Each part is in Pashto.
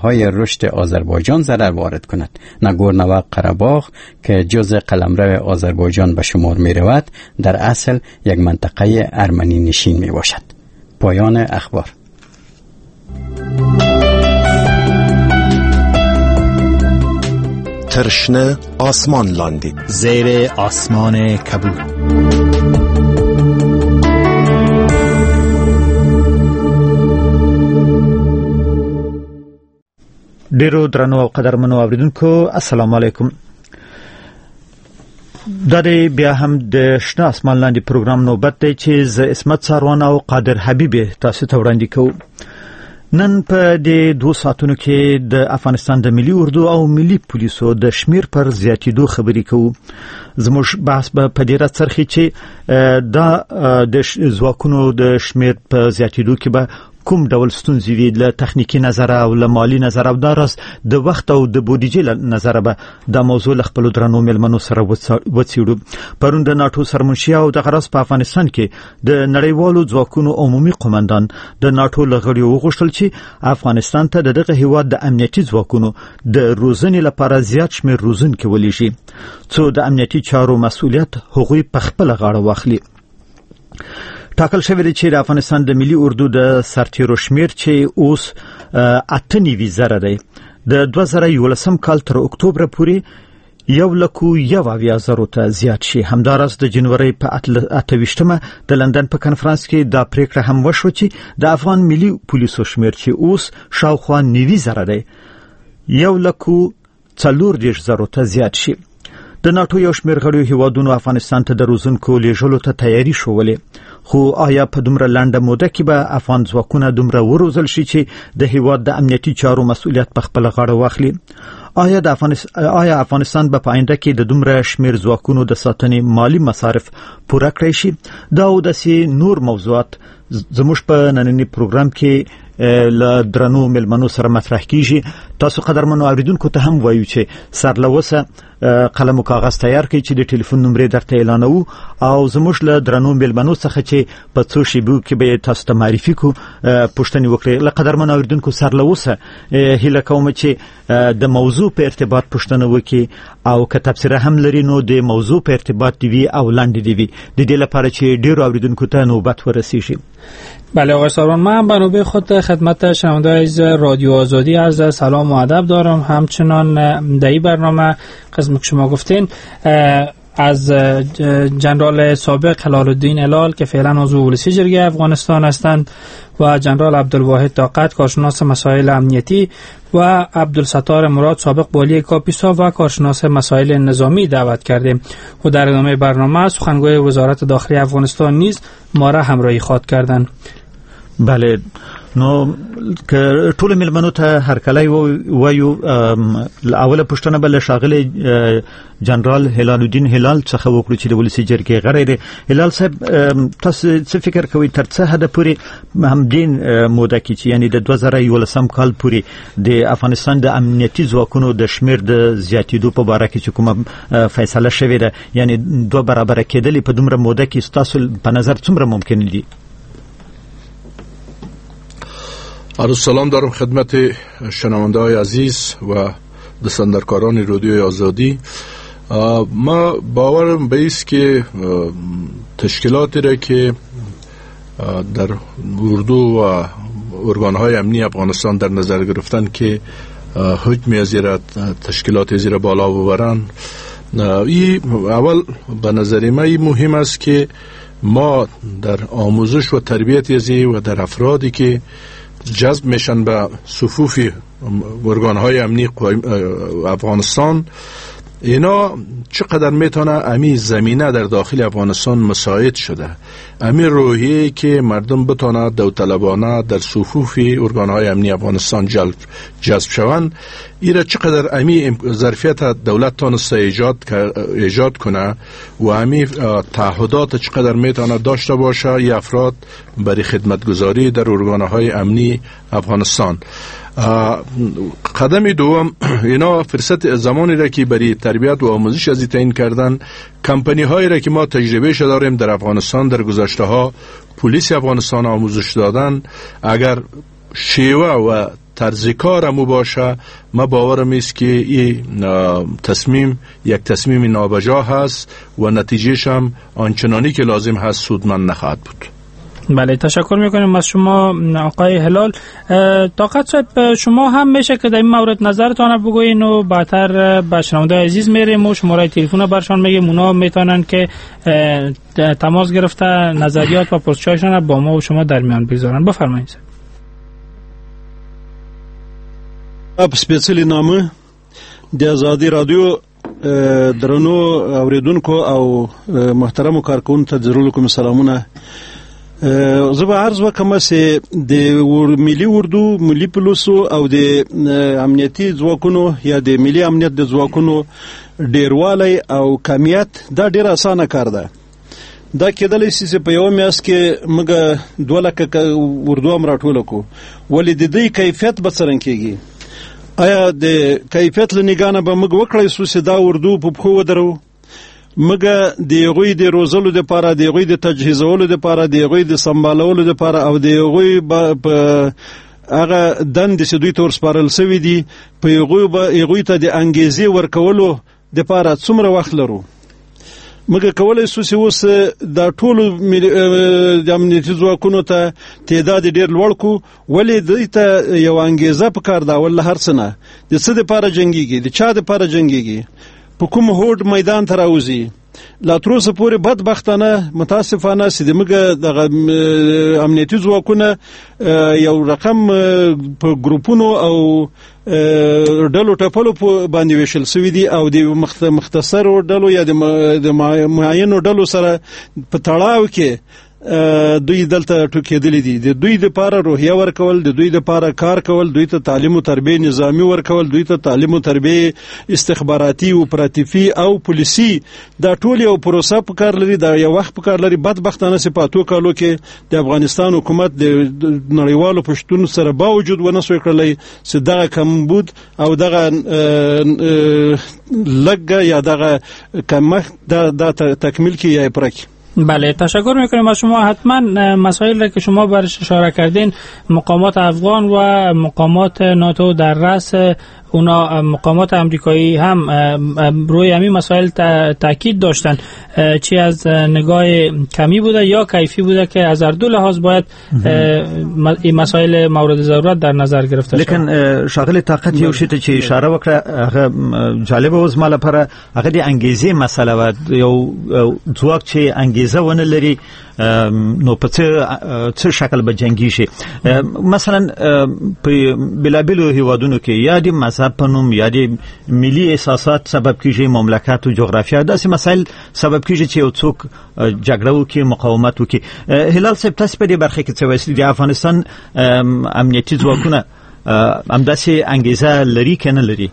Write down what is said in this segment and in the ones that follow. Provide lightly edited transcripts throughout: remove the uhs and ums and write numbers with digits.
راه‌های رشد آذربایجان ضرر وارد کند. ناگورنو قره‌باغ که جزء قلمرو آذربایجان به شمار می رود در اصل یک منطقه ارمنی نشین می باشد. پایان اخبار. ترشنه آسمان لاندید زیر آسمان کبود. ډیرو درنو او قدرمنو اوریدونکو السلام علیکم. دا دی بیا هم د شنه آسمان لاندې پروګرام نوبت دی چې ز اسمت ساروان او قادر حبیبی تاسو ته وړاندې کوو. نن په دې 2 ساعتونو کې د افغانستان د ملي اردو او ملي پولیسو د شمیر پر زیاتېدو خبرې کوو. زموږ بحث به په دې راڅرخي چې دا د ځواکونو د شمیر په زیاتېدو کې به کوم ډول ستونزې وي له تخنیکی نظر او له مالی نظر او داراس د وخت او د بودیجې نظر به د موضوع خپل درنو ملمنو سره وڅېړو. پرون د ناتو سرمنشي او د غرض په افغانستان کې د نړیوالو ځواکونو عمومي قومندان د ناتو لغړی وغوښتل چې افغانستان ته دغه هیواد د امنیتي ځواکونو د روزنې لپاره زیات شمیر روزونکي ولېږي څو د امنیتي چارو مسؤلیت هغوی په خپل غاړه واخلي. ټاکل شوی دی چې د افغانستان د ملي اردو د سرتیرو شمیر چې اوس 98,000 دی د 2011 کال تر اکتوبر پورې 1,01,000 ته زیات شي. همدارس د جنوري په 28مه د لندن په کنفرانس کې دا پریکړه هم وشو چې د افغان ملي پولیسو شمیر چې اوس شاوخوا 90,000 دی 1,40,000 ته زیات شي. د ناتو یو شمیر غړو هیوادونو افغانستان ته د روزونکو لیږلو ته تیاری شولې، خو آیا په دومره لنډه موده کې به افغان ځواکونه دومره وروزل شي چې د هیواد د امنیتي چارو مسؤلیت په خپل غاړه واخلي؟ آیا افغانستان به په آینده کې د دومره شمیر ځواکونو د ساتنې مالی مصارف پوره کړی شي؟ دا او داسې نور موضوعات زموږ په نننی پروګرام کې له درنو ملمنو سره مطرح کیږي. تاسو قدرمنو اوریدونکو ته هم وایو چې سرلوسه قلم او کاغذ تیار کړئ چې د ټلیفون نمبر درته اعلانوو او زموږ له درنو ملمنو څخه چې په څو شیبو کې به تاسو ته معرفي کو پوښتنه وکړئ. له قدرمنو اوریدونکو سرلوسه هیله کوم چې د موضوع په ارتباط پوښتنه وکړي او که تفسیر هم لري نو د موضوع په ارتباط دی او لاندې دی د دې لپاره چې ډیرو اوریدونکو ته نوبت ورسیږي. بله آقای ساروان، من به نوبه خود خدمت شنوندگان رادیو آزادی عرض سلام و ادب دارم. همچنان در این برنامه قسم که شما گفتین از جنرال سابق هلال الدین هلال که فعلا عضو پلیس جرگه افغانستان هستند و جنرال عبدالواحد طاقت کارشناس مسائل امنیتی و عبدالستار مراد سابق والی کاپیسا و کارشناس مسائل نظامی دعوت کردیم و در ادامه برنامه سخنگوی وزارت داخلی افغانستان نیز ما را همراهی خواهد کردند. بله، نو که ټول ملمنو ته هرکلی وایو. اوله پوښتنه بل شاغله جنرال هلال الدین هلال څخه وکړو چې د ولسی جرګې غړی دی. هلال صاحب، تاسو څه فکر کوئ تر څه حد پورې هم دین موده کې چې یعنی د 2011 کال پورې د افغانستان د امنیتي ځواکونو د شمیر د زیاتېدو په اړه کې چې کومه فیصله شوې ده، یعنی 2 برابر کېدل په دومره موده کې تاسو په نظر څومره ممکن دي؟ عرض سلام دارم خدمت شنونده های عزیز و دستاندرکاران رادیوی آزادی. ما باورم به است که تشکیلاتی را که در اردو و ارگانهای امنی افغانستان در نظر گرفتن که حکم از تشکیلات زیر بالا ببرن، اول به نظر ما مهم است که ما در آموزش و تربیت ازی و در افرادی که جذب میشن به صفوف ارگانهای امنی افغانستان، اینا چقدر میتونه امی زمینه در داخل افغانستان مساعد شده، امی روحیه که مردم بتونه داوطلبانه در صفوف ارگانهای امنی افغانستان جذب شوند، ایره چقدر امی ظرفیت دولت تانسته ایجاد کنه و امی تعهدات چقدر میتونه داشته باشه ای افراد برای خدمتگزاری در ارگانهای امنی افغانستان. قدم دوم، اینا فرصت زمانی را که برای تربیت و آموزش از تعیین کردن کمپانی هایی را که ما تجربهش داریم در افغانستان در گذشته ها پلیس افغانستان آموزش دادن، اگر شیوه و طرز کار مو باشه، ما باورم است که این تصمیم یک تصمیم نابجا هست و نتیجهش هم آنچنانی که لازم هست سودمند نخواهد بود. بله، تشکر میکنیم از شما آقای هلال. طاقت صاحب، شما هم میشه که در این مورد نظرتان بگوین و بعدتر به شنونده عزیز میریم و شماره تلفن برشان میگیم، اونا میتونن که تماس گرفته نظریات و پرسشاشون با ما و شما در میان بگذارن. بفرمایید. سپیڅلې نامه د آزادي رادیو درنو اوریدونکو او محترمو کارکونکو ته ضرور کوم سلامونه. زه به عرض وکم چې د ملي اردو، ملي پولیسو او د امنیتي ځواکونو یا د ملي امنیت د ځواکونو ډیروالی او کمیت دا ډیر اسانه کار ده. دا کېدلی شي چې په یو میاشت کې موږ 2 لکه اردو هم راټوله کړو، ولې د دې کیفیت به څرنګه کېږي؟ آیا د کیفیت له نگاه نه به موږ وکړای شو چې دا اردو په پښو ودرو؟ موږ د هغوی د روزلو دپاره، د هغوی د تجهیزولو دپاره، د هغوی د سمبالولو دپاره او د هغوی په هغه دندې چې دوی ته ورسپارل شوي دي په هغوی ته د انګیزې ورکولو دپاره څومره وخت لرو؟ موږ کولی شو چې اوس دا ټولو د امنیتي ځواکونو ته تعداد ډېر لوړ کړو، ولې دوی ته یو انګیزه پکار ده اول له هر څه نه، د څه دپاره جنګېږي، د چا دپاره جنګېږي، په کوم هوډ میدان ته راوځي. لا تر اوسه پورې بدبختانه متاسفانه چې موږ دغه امنیتي ځواکونه یو رقم په ګروپونو او ډلو ټپلو باندې ویشل شوي دي او د مختصرو ډلو یا د معینو ډلو سره په تړاو کې دوی دلته ټوکېدلي دي. د دوی دپاره روحیه ورکول، د دوی دپاره کار کول، دوی ته تعلیم و تربیه نظامی ورکول، دوی ته تعلیم و تربیه استخباراتي، اپراتیفي او پولیسي، دا ټول یو پروسه پکار لري، دا یو وخت پکار لري. بدبختانه چې په 2 کالو کې د افغانستان حکومت د نړیوالو پښتون سره باوجود ونه سوی کړلی چې دغه کمبود او دغه لګه یا دغه کمښت دا تکمیل کی یا پرک. بله، تشکر میکنیم از شما. حتما مسائل را که شما برش اشاره کردین، مقامات افغان و مقامات ناتو در رأس اونا مقامات امریکایی هم روی همین مسائل تاکید داشتن، چی از نگاه کمی بوده یا کیفی بوده که از هر دو لحاظ باید این مسائل مورد ضرورت در نظر گرفته شد. لیکن شاغل طاقت یو شی ته چې اشاره وکړه هغه جالب اوس مال لپاره هغه د انګیزې مسله و، یو ځواک چې انګیزه ونه لري نو په څه شکل به جنگي شي. مثلا په بلابلو هیوادونو کې یا د مذهب په نوم یا د ملي احساسات سبب کیږي، مملکت او جغرافیا داسې مسایل سبب کیږي چې یو څوک جګړه وکړي، مقاومت وکړي. هلال صاحب، تاسو په دې برخه کې څه وایي؟ د افغانستان امنیتي ځواکونه همداسې انګیزه لري که نه لري؟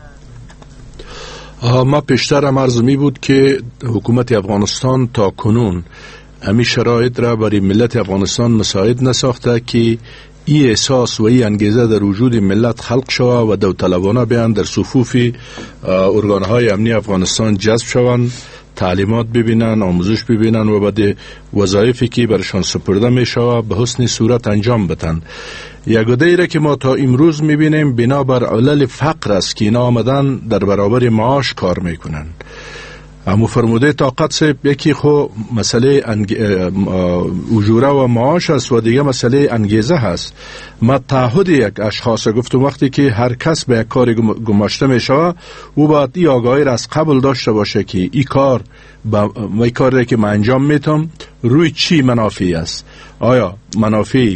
ما پیشتر هم عرض می بود که حکومت افغانستان تا کنون همین شرایط را برای ملت افغانستان مساعد نساخته که این احساس و این انگیزه در وجود ملت خلق شود و داوطلبانه بیان در صفوف ارگانهای امنی افغانستان جذب شوند، تعلیمات ببینن، آموزش ببینن و بعد وظایفی که برشان سپرده می شود به حسن صورت انجام بدن. یگوده را که ما تا امروز می بینیم بنابر علل فقر است که اینا آمدن در برابر معاش کار می کنن. اما فرموده طاقت صاحب، یکی خو مسئله اجوره و معاش است و دیگه مسئله انگیزه هست. ما تعهد یک اشخاص گفتم وقتی که هر کس به یک کار گماشته می شود او باید این آگاهی را از قبل داشته باشه که این کار که من انجام میتم روی چی منافعی است. آیا منافع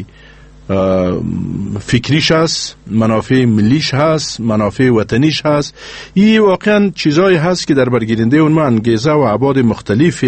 فکریش هست، منافع ملیش هست، منافع وطنیش هست. این واقعا چیزایی هست که در برگیرنده اون انگیزه و ابعاد مختلف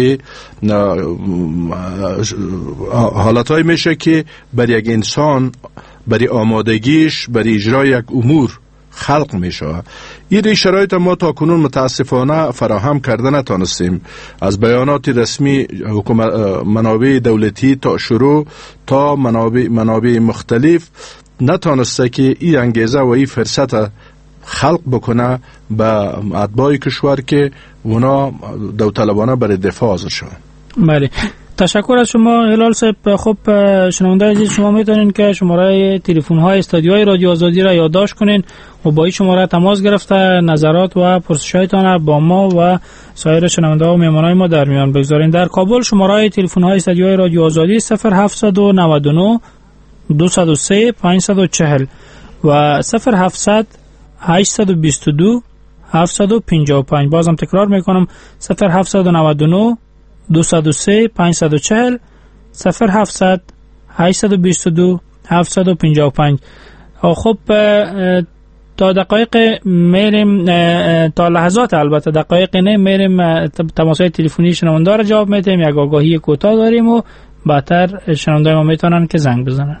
حالتهای میشه که بر یک انسان، برای آمادگیش، برای اجرای یک امور خلق می شود. این شرایط ما تا کنون متاسفانه فراهم کرده نتانستیم. از بیانات رسمی منابع دولتی تا شروع تا منابع مختلف نتانسته که این انگیزه و این فرصت خلق بکنه به اتباع کشور که اونا داوطلبانه برای دفاع حاضر شوند. بله، تشکر از شما هلال صاحب. خب شنوندگان عزیز، شما میتونین که شماره تلفن های استودیوی رادیو آزادی را یادداشت کنین و با این شماره تماس گرفته نظرات و پرسش‌هایتان با ما و سایر شنونده‌ها و مهمانان ما در میان بگذارین. در کابل شماره تلفن های استودیوی رادیو آزادی 0799 203 540 و 0700 822 755. بازم تکرار میکنم 0799 203 540 0700 822 755. خب تا دقایق میریم، تا لحظات البته دقایق نه میریم تماس‌های تلفنی شنونده را جواب میدیم. یک آگاهی کوتاه داریم و بعدتر شنونده ما میتونن که زنگ بزنن.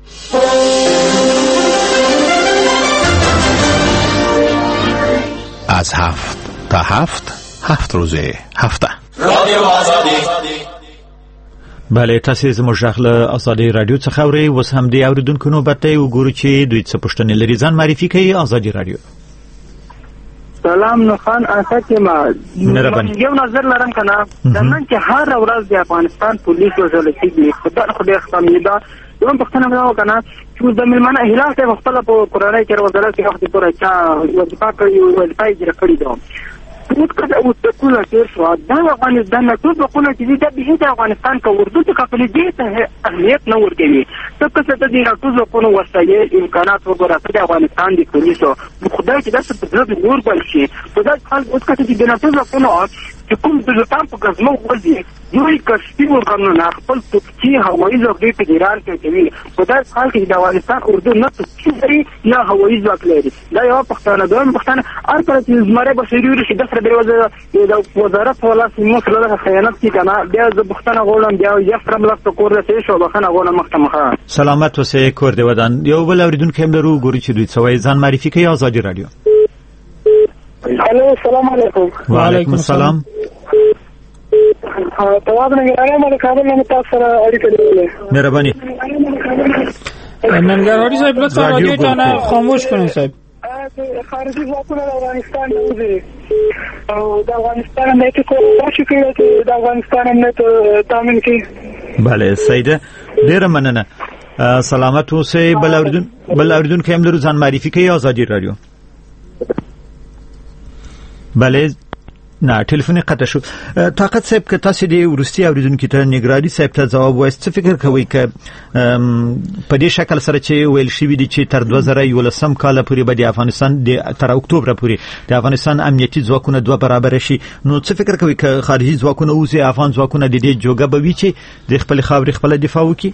از 7 تا 7 روز هفته رادیو آزادی. بله، تاسو زموږ له آزادي رادیو څخه اورئ. اوس هم د اوریدونکو نوبت دی وګورو چې دوی څه پوښتنې لري. ځان معرفي کوي آزادي رادیو. سلام نو خان اساکه ما یو نظر لرم کنه دمن چې هر ورځ د افغانستان پولیس وژل کیږي. خدای خپمیدا یو پښتنه مو کنه چې د ملمنه هلال ته خپل په قرانه کې ورځل کې وخت پورې چا وظیفه کوي او وظیفه یې کړی دی. موږ کله او تکوله کې شو دا افغانستان نه ټول په کې د به افغانستان کا اردو ته خپل دې ته اهمیت نه ورکوي. ته څه ته دې ټول په وسایل امکانات وګورئ د افغانستان د پولیسو خدای چې داسې په ځل ور بل شي په دا حال اوس کته چې د ټول په چې کوم د ځان په غزمو ورځي یوې کشتي ورکړنه خپل توپچی هوایي ځواک د ایران کې کوي. په دا حال کې د افغانستان اردو نه توپچی نه هوایي ځواک لري. دا یو پښتانه دوه پښتانه هر کله چې زمره بشری رشي د سره د وزارت ولا سیمه سره خیانت کی کنه بیا د پښتانه غوړم بیا یې فرم لاس کور ته شو بخنه غوړم مخه سلامت وسه کور دی ودان. یو بل اوریدونکو هم لرو ګوري چې دوی څوای ځان معرفي کوي آزادي رادیو. الو السلام علیکم. وعلیکم السلام. تواب نگرانی ما کابل نه تاسو سره اړیکه لري. مهرباني. ننګرهاري صاحب لطفا رادیو ته نه خاموش کړئ صاحب. خارجي ځواکونه د افغانستان دي او د افغانستان امنیت کوشش کوي چې د افغانستان امنیت تامین کړي. بله سیده ډیره مننه. سلامت اوسئ. بل اوریدونکو هم لرو ځان معرفي کوي آزادي رادیو. بله نه ټلیفون قطع شو. طاقت صاحب که تاسو دی ورستی اوریدونکو ته نګرانی صاحب ته جواب وایست څه فکر کوي که په دې شکل سره چې ویل شوی دی چې تر 2011 کال پورې به د افغانستان تر اکتوبر پورې د افغانستان امنیتي ځواکونه دوه برابر شي، نو څه فکر کوي که خارجي ځواکونه او افغان ځواکونه د دې جوګه به وي چې د خپل خاورې خپل دفاع وکړي؟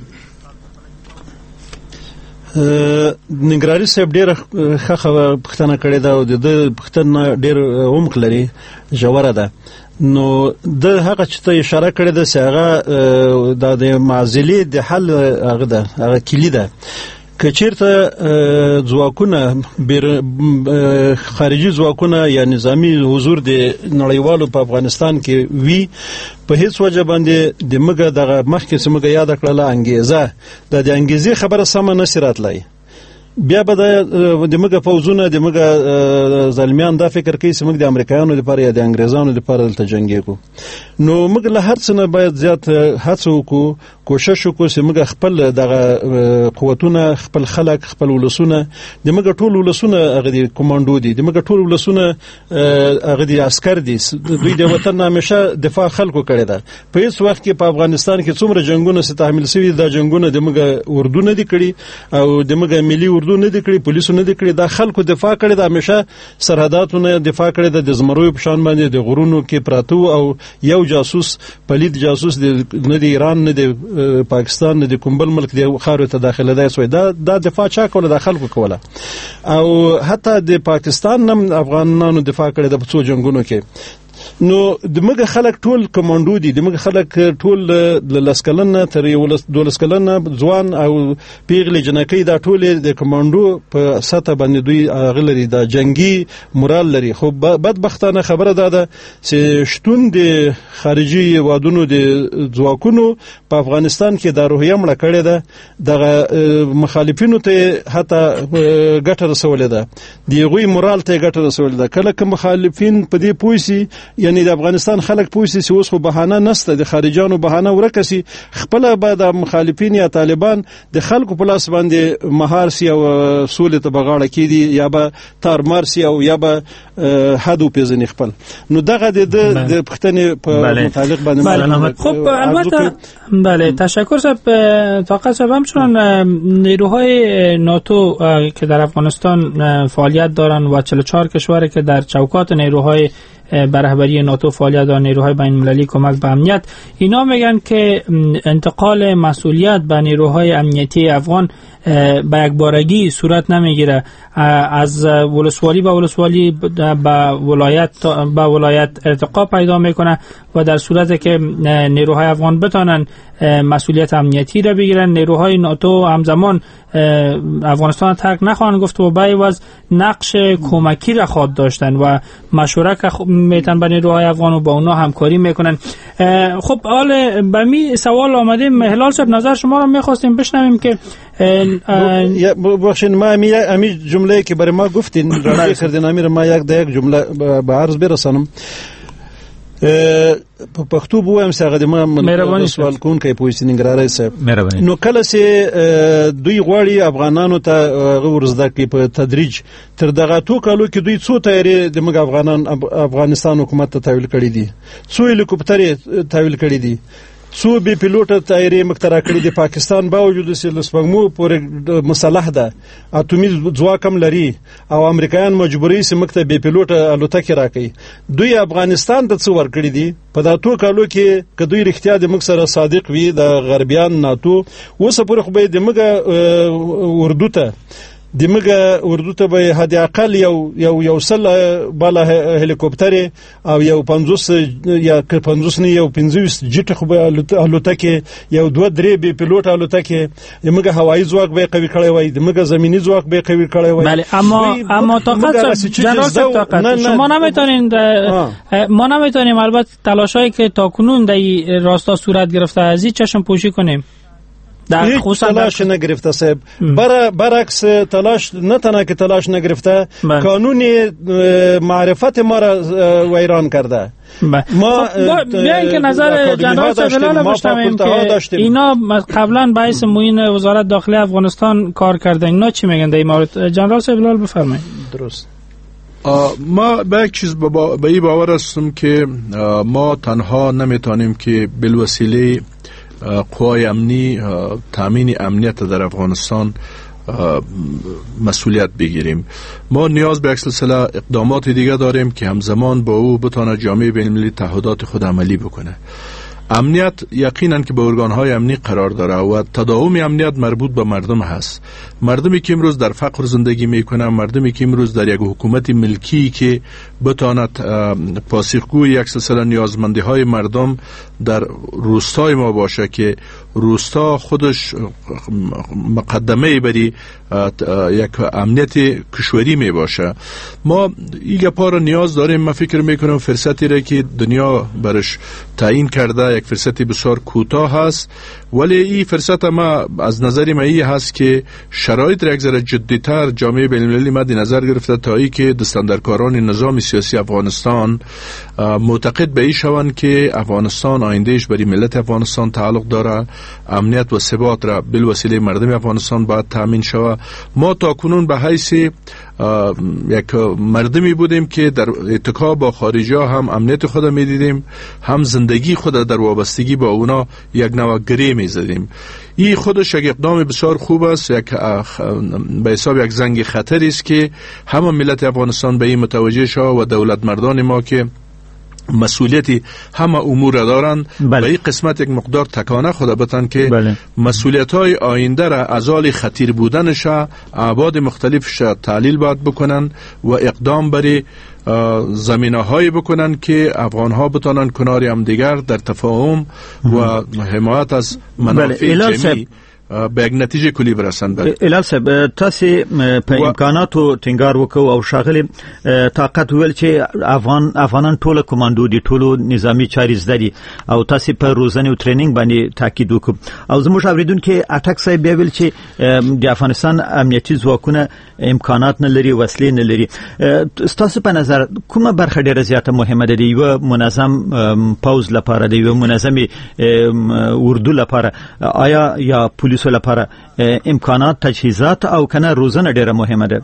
ننګرهاري صاحب ډېره ښه پوښتنه کړې ده او د پوښتنه ډېر عمق لري، ژوره ده. نو د هغه چې ته اشاره کړې ده چې هغه د معزلې د حل هغه ده، هغه کلی ده. که چیرته ځواکونه خارجي ځواکونه یا نظامی حضور د نړیوالو په افغانستان کې وي، په هیڅ وجه باندې د مګه دغه مخکې سمګه یاد کړله انګیزه د انګیزې خبره سم نه سراتلای. بیا به د مګه فوزونه د مګه ظالمیان دا فکر کوي چې موږ د امریکایانو لپاره یا د انګریزانو لپاره دلته جنګیږو. نو موږ له هر څه نه باید زیات هڅه وکړو، کوشش وکړو چې موږ خپل دغه قوتونه، خپل خلک، خپل ولسونه، د موږ ټول ولسونه هغه د کمانډو دي، د موږ ټول ولسونه هغه د عسكر دي، دوی د وطن همیشه دفاع خلکو کړی ده. په هیڅ وخت کې په افغانستان کې څومره جنگونه ستحمل شوي، دا جنگونه د موږ اردو نه دي کړی او د موږ ملي اردو نه دي کړی، پولیسو نه دي کړی، دا خلکو دفاع کړی ده، همیشه سرحداتونه دفاع کړی ده، د زمروي په شان باندې د غرونو کې پراته او یو جاسوس پلید جاسوس نه د ایران نه د پاکستان نه د کوم بل ملک د خارو ته داخله دی سوی، دا دفاع چا کوله؟ د خلکو کوله. او حتی د پاکستان نم افغانانو دفاع کړی د څو جنگونو کې. نو د موږ خلک ټول کمانډو دي، د موږ خلک ټول د لسکلن تر 12 کلن ځوان او پیغلې جنکۍ دا ټول د کمانډو په سطح باندې دوی غلري د جنگي مورال لري. خو بدبختانه خبره ده چې شتون د خارجي وادونو د ځواکونو په افغانستان کې د روحیه مړه کړې ده، د مخالفینو ته حتی ګټه رسولې ده، د غوي مورال ته ګټه رسولې ده. کله که مخالفین په دې پوښي یعنی د افغانستان خلک پوښتنه چې اوس خو بهانه نشته د خارجانو بهانه ورکسي خپل بعد مخالفین یا طالبان د خلکو په لاس باندې مهار سي او سولې ته بغاړه کیدي یا به تارمار سي او یا به حد پیژني خپل نو دغه د پښتنې په متعلق باندې خب البته بله تشکر صاحب فقط صاحب همچنان نیروهای ناتو که در افغانستان فعالیت دارن و 44 کشوری که در چوکات نیروهای بر رهبری ناتو فعالیت دارن نیروهای بین المللی کمک به امنیت اینا میگن که انتقال مسئولیت به نیروهای امنیتی افغان به یک بارگی صورت نمیگیره از ولسوالی به ولسوالی به ولایت ارتقا پیدا میکنه و در صورتی که نیروهای افغان بتانن مسئولیت امنیتی را بگیرن نیروهای ناتو همزمان افغانستان ترک نخواهند گفت و به عوض نقش کمکی را خواهد داشتن و مشورت میتن به نیروهای افغان و با اونا همکاری میکنن. خب حال به می سوال آمدیم هلال صاحب نظر شما را میخواستیم بشنویم که بخشین ما امی جمله که برای ما گفتین راجع کردین امیر ما یک جمله به عرض برسانم په پښتو بویم چې هغه د ما سوال کوونکی پوښتنه نګراره صاحب نو کله چې دوی غواړي افغانانو ته ورزده کړي په تدریج تر دغه تو کالو کې دوی څو تیاری د موږ افغانستان حکومت ته تحویل کړي دي څو هلیکوپټر تحویل کړي دي څو بي پیلوټ تیاری مخترع کړي د پاکستان باوجود چې لسپګمو پورې مسلح ده اټومي ځواک هم لري او امریکایان مجبوري چې مکتب بي پیلوټ الوتکې راکړي دوی افغانستان ته څو ور کړی دي په داتو کالو کې کدوې رښتیا د موږ سره صادق وي د غربیان ناتو اوس پورې خو به د موږ اردو ته اردو ته به حد اقل یو سل بالا هلیکوپټر او یو 50 یا 50 نه یو 50 جټ خو به الوتکه یو 2-3 بي پیلوټ الوتکه موږ هوایي ځواک به قوي کړی وای موږ زمینی ځواک به قوي کړی وای بله اما طاقت جنرال طاقت شما نمیتونین ما نمیتونیم البته تلاشایی که تاکنون در راستا صورت گرفته از این چشم پوشی کنیم در تلاش نگرفته صاحب برعکس تلاش نه تنها که تلاش نگرفته قانون معرفت ما را ویران کرده ما بیاین که نظر جنرال سبلال بشنویم که اینا قبلا باعث معین وزارت داخلی افغانستان کار کردن اینا چی میگن در این مورد جنرال سبلال بفرمایید. درست ما به یک چیز به این باور هستم که ما تنها نمیتونیم که بالوسیله قوای امنی تامین امنیت در افغانستان مسئولیت بگیریم. ما نیاز به یک سلسله اقدامات دیگه داریم که همزمان با او بتونه جامعه بین المللی تعهدات خود عملی بکنه. امنیت یقینا که به ارگان‌های امنی قرار داره و تداوم امنیت مربوط به مردم هست. مردمی که امروز در فقر زندگی میکنن، مردمی که امروز در یک حکومت ملکی که بتواند پاسخگوی یک سلسله نیازمندی‌های مردم در روستای ما باشه که روستا خودش مقدمه بری یک امنیت کشوری می باشه. ما این گپا رو نیاز داریم. من فکر میکنم فرصتی را که دنیا برش تعیین کرده یک فرصتی بسیار کوتاه هست، ولی این فرصت ما از نظر من این هست که شرایط را یک ذره جدی‌تر جامعه بین‌المللی مد نظر گرفته تا اینکه دستاندرکاران نظام سیاسی افغانستان معتقد به این شوند که افغانستان آیندهش برای ملت افغانستان تعلق داره، امنیت و ثبات را بالوسیله مردم افغانستان باید تامین شود. ما تا کنون به حیث یک مردمی بودیم که در اتکا با خارجی ها هم امنیت خود می دیدیم، هم زندگی خود در وابستگی با اونا یک نوع گره می زدیم. این خودش یک اقدام بسیار خوب است، به حساب یک زنگ خطری است که همه ملت افغانستان به این متوجه شود و دولت مردان ما که مسئولیتی همه امور دارن به این قسمت یک مقدار تکانه خود بتن که مسئولیت های آینده را از حال خطیر بودنش ابعاد مختلفش تحلیل باید بکنن و اقدام برای زمینه هایی بکنن که افغان ها بتانن کنار هم دیگر در تفاهم و حمایت از منافع جمعی به یک نتیجه کلی برسند. الهام صاحب تاسو په امکاناتو ټینګار وکاو او شاغلي طاقت ویل چې افغانان ټول کمانډو دي، ټول نظامی چاري زده دي او تاسو په روزنه او ټریننګ باندې تاکید وکړو او زموږ اوریدونکو اټک صاحب ویل چې د افغانستان امنیتي ځواکونه امکانات نه لري، وسلې نه لري. تاسو په نظر کومه برخه ډیره زیاته مهمه ده؟ یو منظم پوز لپاره دی، یو منظم اردو لپاره، آیا یا پولیسو لپاره امکانات، تجهیزات او کنه روزنه ډیره مهمه ده؟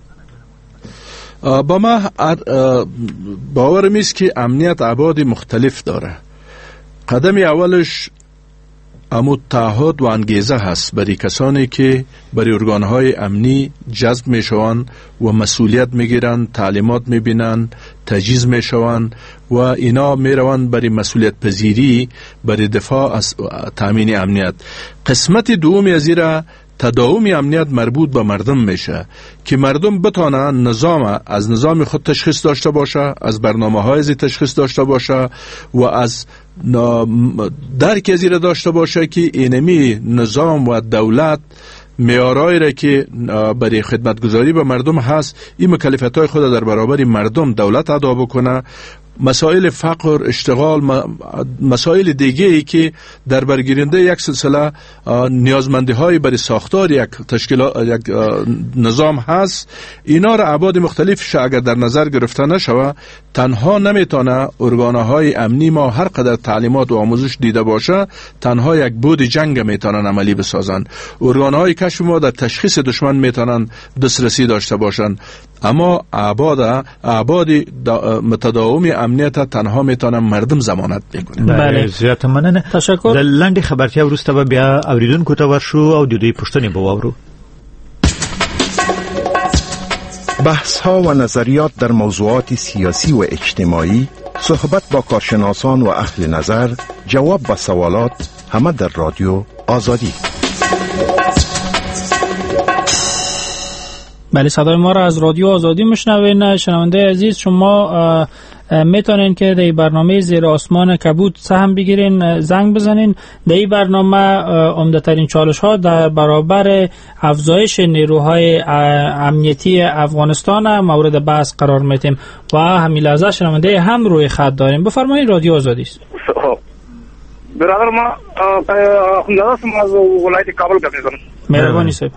با ما باورم است که امنیت ابعاد مختلف داره. قدم اولش امو تعهد و انگیزه هست برای کسانی که برای ارگانهای امنی جذب میشوند و مسئولیت میگیرند، تعلیمات میبینند، تجهیز میشوند و اینا میروند برای مسئولیت پذیری برای دفاع از تامین امنیت. قسمت دومی از ایرا تداوم امنیت مربوط به مردم میشه که مردم بتانن از نظام خود تشخیص داشته باشه، از برنامه‌های از تشخیص داشته باشه و از درک از این داشته باشه که اینمی نظام و دولت معیارایی را که برای خدمتگزاری به مردم هست این مکلفیت‌های خود در برابر مردم دولت ادا بکنه. مسائل فقر، اشتغال، مسائل دیگه ای که در برگیرنده یک سلسله نیازمندی های برای ساختار یک نظام هست، اینا را ابعاد مختلفش اگر در نظر گرفته نشوه تنها نمیتونه ارگانهای امنی ما هر قدر تعلیمات و آموزش دیده باشه تنها یک بود جنگ میتونن عملی بسازن. ارگانهای کشف ما در تشخیص دشمن میتونن دسترسی داشته باشن، اما ابعاد متداوم امنیت تنها میتونن مردم ضمانت بکنه. بله زیات مننه. تشکر. لاندې خبرتیا ورسته به بیا اوریدونکو ته ورشو او د دوی پوښتنې به واورو. بحث ها و نظریات در موضوعات سیاسی و اجتماعی، صحبت با کارشناسان و اهل نظر، جواب به سوالات، همه در رادیو آزادی. بله صدای ما را از رادیو آزادی میشنوین. شنونده عزیز شما میتونین که در برنامه زیر آسمان کبود سهم بگیرین، زنگ بزنین. در این برنامه عمده‌ترین چالش ها در برابر افزایش نیروهای امنیتی افغانستان مورد بحث قرار میدیم و همین لحظه شنونده هم روی خط داریم. بفرمایید رادیو آزادی است. برادر ما خداوند از ولایت کابل گفتم. مهربانی صاحب.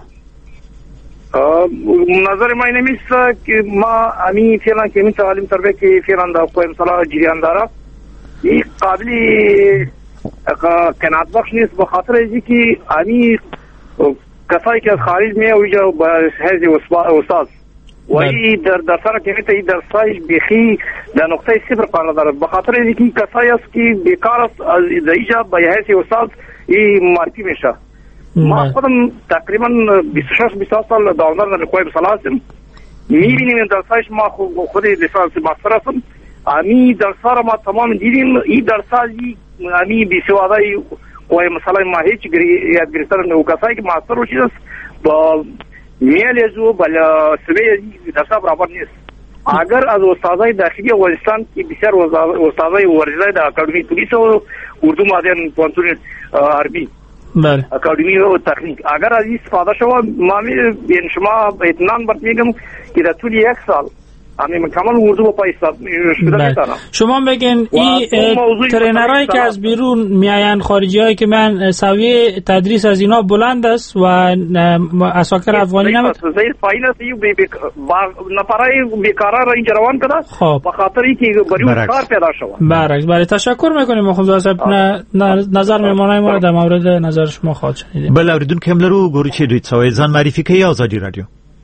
نظر ما اینه میست که ما امی فعلا که این تعلیم تربیت که فعلا در قوم صلاح جریان داره این قابلی کنات بخش نیست به خاطر اینکه که امی کسایی که از خارج میه اویجا به حیث استاد و این در سر که میته این درسایش بیخی در نقطه صفر قرار داره به خاطر اینکه کسایی است که بیکار است از اینجا به حیث استاد این معرفی میشه. ما خودم تقریبا 26-27 سال داوندار در قوم صلاح هستم. میبینیم درسایش ما خود لیسانس ماستر هستم. امی درسا را ما تمام دیدیم. این درسا امی بیسوادای قوم صلاح ما هیچ یاد گرفتن و کسایی که ماستر روشید است با میلیزو بلا سوی درسا برابر نیست. اگر از استادای داخلی افغانستان که بسیار استادای ورزشی در اکادمی پلیس و اردو مادیان پانتون عربی بله اکادمی و تکنیک اگر از این استفاده شود ما بین شما اطمینان برات میگم که در طول یک سال همین مکمل اردو با پایستاد میتونم. شما بگین این ترینرایی که از بیرون میاین، خارجی هایی که میان، سویه تدریس از اینا بلند است و اساکر افغانی نمیتونه زیر پایین است. نفرای بیکارا را اینجا روان کده به خاطر اینکه بریون کار پیدا شود. برعکس. بله تشکر میکنیم. مخوض صاحب نظر میمانای ما در مورد نظر شما خواهد شنیدیم. بله اوریدونکو هم لرو ګورو چې دوی څه ځان معرفي کوي آزادي رادیو.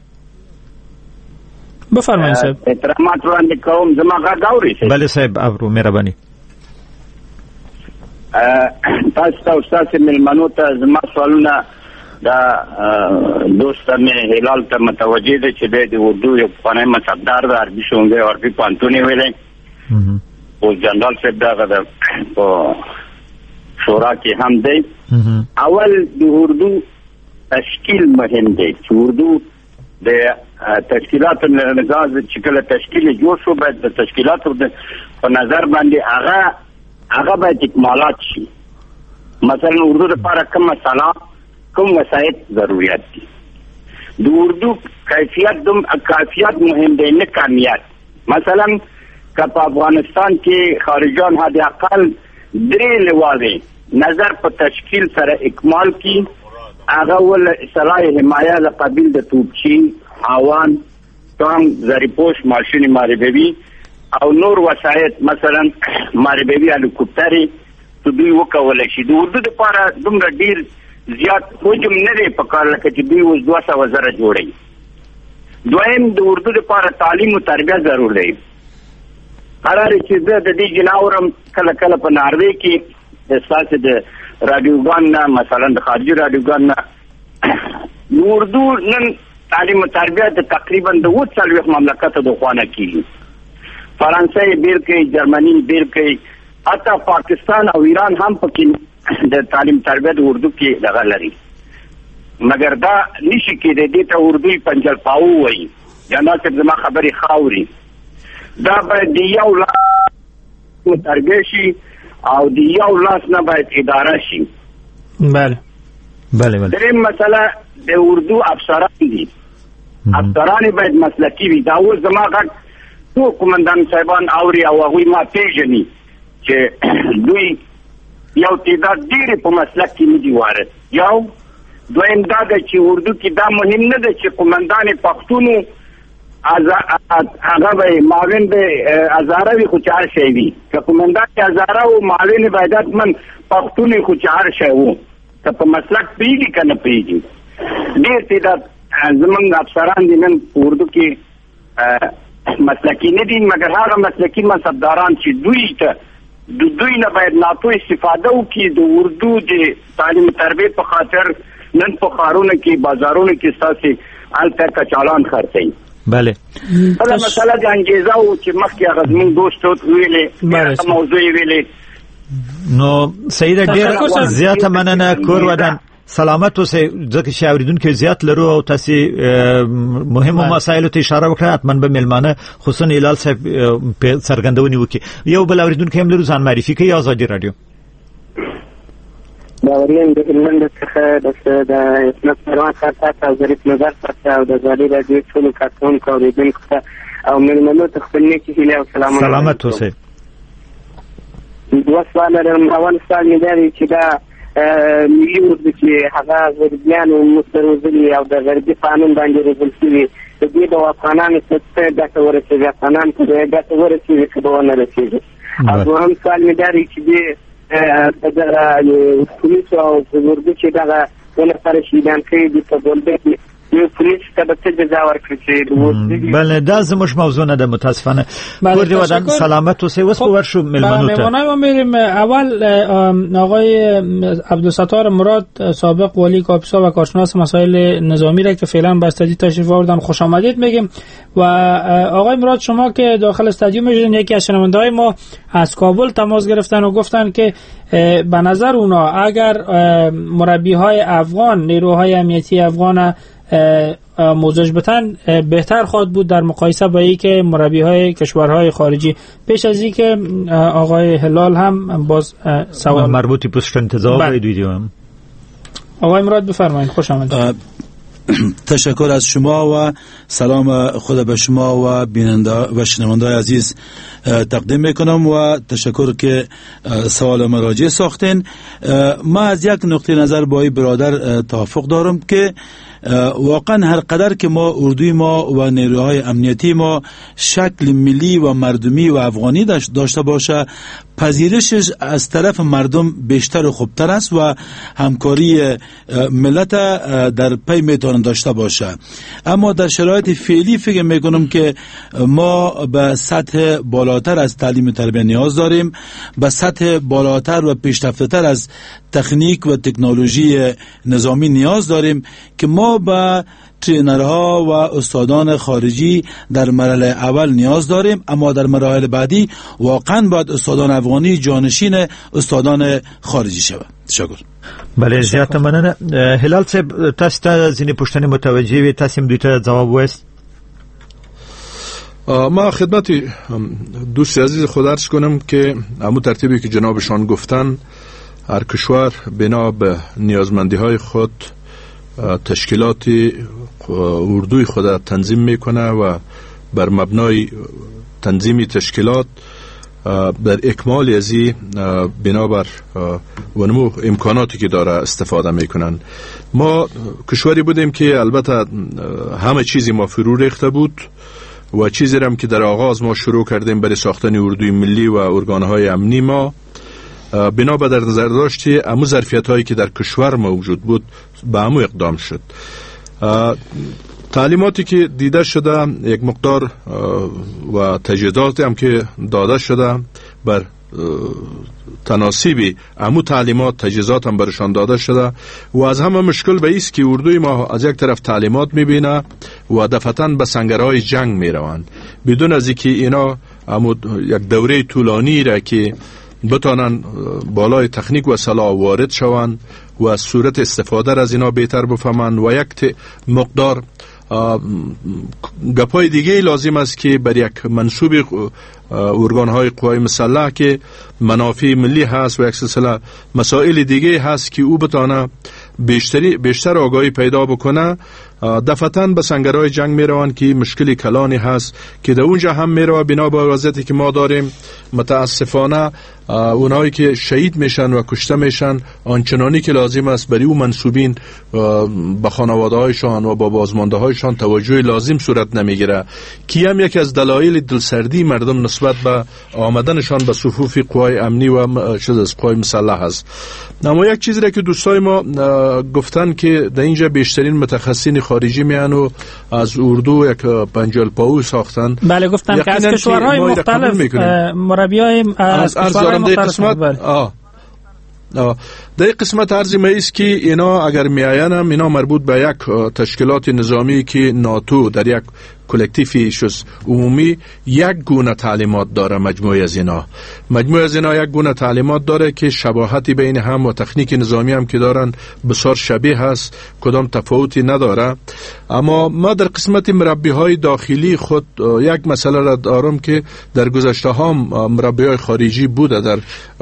بفرمایید صاحب. احترامات وړاندې کوم زما غږ اورئ؟ بله صاحب اورو مهرباني. تاسو ته استاد ملمنو ته زما سوالونه دا دوست مې هلال ته متوجه دي چې د اردو یو پخوانی مصدر د عربي ښوونځي عربي پوهنتون ویلی او جنرال صاحب دغه په شورا کې هم دی. اول د اردو تشکیل مهم دی چې اردو د تشکیلات نظام چې کله تشکیل جوړ شو باید د تشکیلاتو په نظر باندې هغه باید اکمالات شي. مثلا اردو لپاره کوم مسله کوم وسایت ضرورت دي. د اردو کیفیت مهم دی نه کمیت. مثلا که په افغانستان کې خارجان حد اقل 3 لواوې نظر په تشکیل سره اکمال کی، هغه ول صلاح حمایه له قبیل د توپچی، هاوان، تام، زریپوش، ماشین ماربوي او نور وسایت مثلا ماربوي هلیکوپټرې ته دوی وکولی شي. د اردو دپاره دومره ډیر زیات حجم نه دی په کار لکه چې دوی اوس 200 زره جوړوي. دویم د اردو دپاره تعلیم او تربیه ضرور دی. قرار چې زه د دې جناورم کله کله په ناروې کې ستاسې د رادیوګان نه مثلا د خارجي رادیوګان نه د اردو نن تعلیم او تربیه د تقریبا د 40 مملکتو د خوا نه کېږي. فرانسه یې بېل کوي، جرمني یې بېل کوي، حتی پاکستان او ایران هم پکې د تعلیم تربیه د اردو کې دغه لري. مګر دا نشي کېدی دې ته اردو پنجل پاو وایي. جناب صاحب زما خبرې ښه دا باید د یو لاس تربیه شي او د یو لاس نه باید اداره شي. بله بله. دریم مسله د اردو افسران دي. افسران باید مسلکی وي. دا اوس زما غږ ټول قومندان صاحبان اوري او هغوی ما پېژني چې دوی یو تعداد ډېرې په مسلک کې نه دي وارد. یو دویم دا ده چې اردو کې دا مهم نه ده چې قومندان پښتون هغه به معاون به هزاره وي خو چې هر شی وي. که قومندان هزاره و معاون به حتمن پښتون خو چې هر شی و. که په مسلک پوهېږي که نه پوهېږي. ډېر تعداد زمونږ افسران دي نن په اردو کې مسلکي نه دي، مګر هغه مسلکي منصبداران چې دوی ته د دوی نه باید ناتو استفاده وکړي د اردو د تعلیم تربیه په خاطر نن په ښارونو کې بازارونو کې ستاسې هلته کچالان خرڅوي. بله. بله مسله د انګیزه و چې مخکې هغه زمونږ دوست ویلې موضوع یې ویلې. نو سیده ډېر زیاته مننه. کور ودان سلامت اوسئ. ځکه چې اورېدونکي زیات لرو او تاسې مهمو مسایلو ته اشاره وکړه، حتما به مېلمانه خصوصا هلال صاحب څرګندونې وکړي. یو بل اورېدونکی هم لرو، ځان معرفي کوي. ازادي راډیو. باورین د هلمند څخه د اسمت پروان ښار او ظریف نظر څخه او د ازادي راډیو ټولو کارکوونکو اورېدونکو ته او مېلمنو ته خپل نیکې هیلې او سلامونه. سلامت اوسئ. دوه سوال لرم. اول سوال مې دا دی چې دا ملي اردو چې هغه غربیانو موږ روزلي او د غربي قانون باندې روزل شوي، د دې د افغانانو څه ګټه ورسېږي؟ افغانان ته ګټه ورسېږي که به ونه رسېږي؟ او دوهم سوال مې دا دی چې دې د پولیسو او اردو چې دغه ونه سره شهیدان کړي دي په بولده کې پولیس ته به څه جزا ورکړي چې بله دا زموږ موضوع نه ده متاسفانه. کور دې ودان سلامت اوسئ. اوس به ورشو مېلمنو ته. مهمانای ما میریم. اول آقای عبدالستار مراد سابق والی کاپیسا و کارشناس مسائل نظامی را که فعلا به استادیو تشریف آوردن خوش آمدید میگیم. و آقای مراد شما که داخل استادیو میشین، یکی از شنونده‌های ما از کابل تماس گرفتن و گفتن که به نظر اونا اگر مربی‌های افغان، نیروهای امنیتی افغان موضوعش بتن بهتر خواهد بود در مقایسه با اینکه مربی‌های کشورهای خارجی. پیش از اینکه آقای هلال هم باز سوال مربوطی پشت انتظار دیدیم. آقای مراد بفرمایید. خوش آمدید. تشکر از شما و سلام خود به شما و بیننده و شنونده عزیز تقدیم میکنم و تشکر که سوال مراجعه ساختین. ما از یک نقطه نظر با این برادر توافق دارم که واقعا هر قدر که ما اردوی ما و نیروهای امنیتی ما شکل ملی و مردمی و افغانی داشته باشه، پذیرشش از طرف مردم بیشتر و خوبتر است و همکاری ملت در پی میتونه داشته باشه. اما در شرایط فعلی فکر میکنم که ما به سطح بالاتر از تعلیم تربیت نیاز داریم، به سطح بالاتر و پیشرفته‌تر از تکنیک و تکنولوژی نظامی نیاز داریم که ما به ترینرها و استادان خارجی در مرحله اول نیاز داریم، اما در مراحل بعدی واقعا باید استادان افغانی جانشین استادان خارجی شود. تشکر. بله زیات مننه. هلال صاحب تاسو ته ځینې پوښتنې متوجه وي، تاسو هم دوی ته ځواب وایست. ما خدمت دوست عزیز خود عرض کنم که همون ترتیبی که جنابشان گفتن، هر کشور بنا به نیازمندی های خود تشکیلات اردوی خود تنظیم میکنه و بر مبنای تنظیم تشکیلات در اکمال ازی بنابر ونمو امکاناتی که داره استفاده میکنن. ما کشوری بودیم که البته همه چیزی ما فرو ریخته بود و چیزی هم که در آغاز ما شروع کردیم برای ساختن اردوی ملی و ارگانهای امنی ما بنا در نظر داشتی امو ظرفیت هایی که در کشور موجود بود به امو اقدام شد. تعلیماتی که دیده شده یک مقدار و تجهیزاتی هم که داده شده بر تناسبی امو تعلیمات تجهیزات هم برشان داده شده و از همه مشکل به ایست که اردوی ما از یک طرف تعلیمات میبینه و دفعتاً به سنگرهای جنگ میروند بدون از اینکه اینا امو یک دوره طولانی را که بتانن بالای تکنیک و سلاح وارد شوند و صورت استفاده از اینا بهتر بفهمند و یک مقدار گپای دیگه لازم است که بر یک منصوب ارگانهای قوای مسلح که منافع ملی هست و یک سلسله مسائل دیگه هست که او بتانه بیشتر آگاهی پیدا بکنه دفعتاً به سنگرهای جنگ میروند که مشکلی کلانی هست که در اونجا هم میروه. بنا به وضعیتی که ما داریم متاسفانه اونایی که شهید میشن و کشته میشن آنچنانی که لازم است برای اون منصوبین به خانواده هایشان و با بازمانده هایشان توجه لازم صورت نمیگیره که هم یکی از دلایل دلسردی مردم نسبت به آمدنشان به صفوف قوای امنی و قوای مسلح است. اما یک چیزی را که دوستای ما گفتن که در اینجا بیشترین متخصصین خارجی میان و از اردو یک پنجال پاو ساختن. بله گفتن که از کشورهای مختلف مربیای از کشورهای مختلف. در قسمت عرضی ما است که اینا اگر میآین هم اینا مربوط به یک تشکیلات نظامی که ناتو در یک کلکتیفی عمومی یک گونه تعلیمات داره. مجموعه از اینا یک گونه تعلیمات داره که شباهتی بین هم و تکنیک نظامی هم که دارن بسیار شبیه هست، کدام تفاوتی نداره. اما ما در قسمت مربی های داخلی خود یک مسئله را دارم که در گذشته ها مربی های خارجی بوده در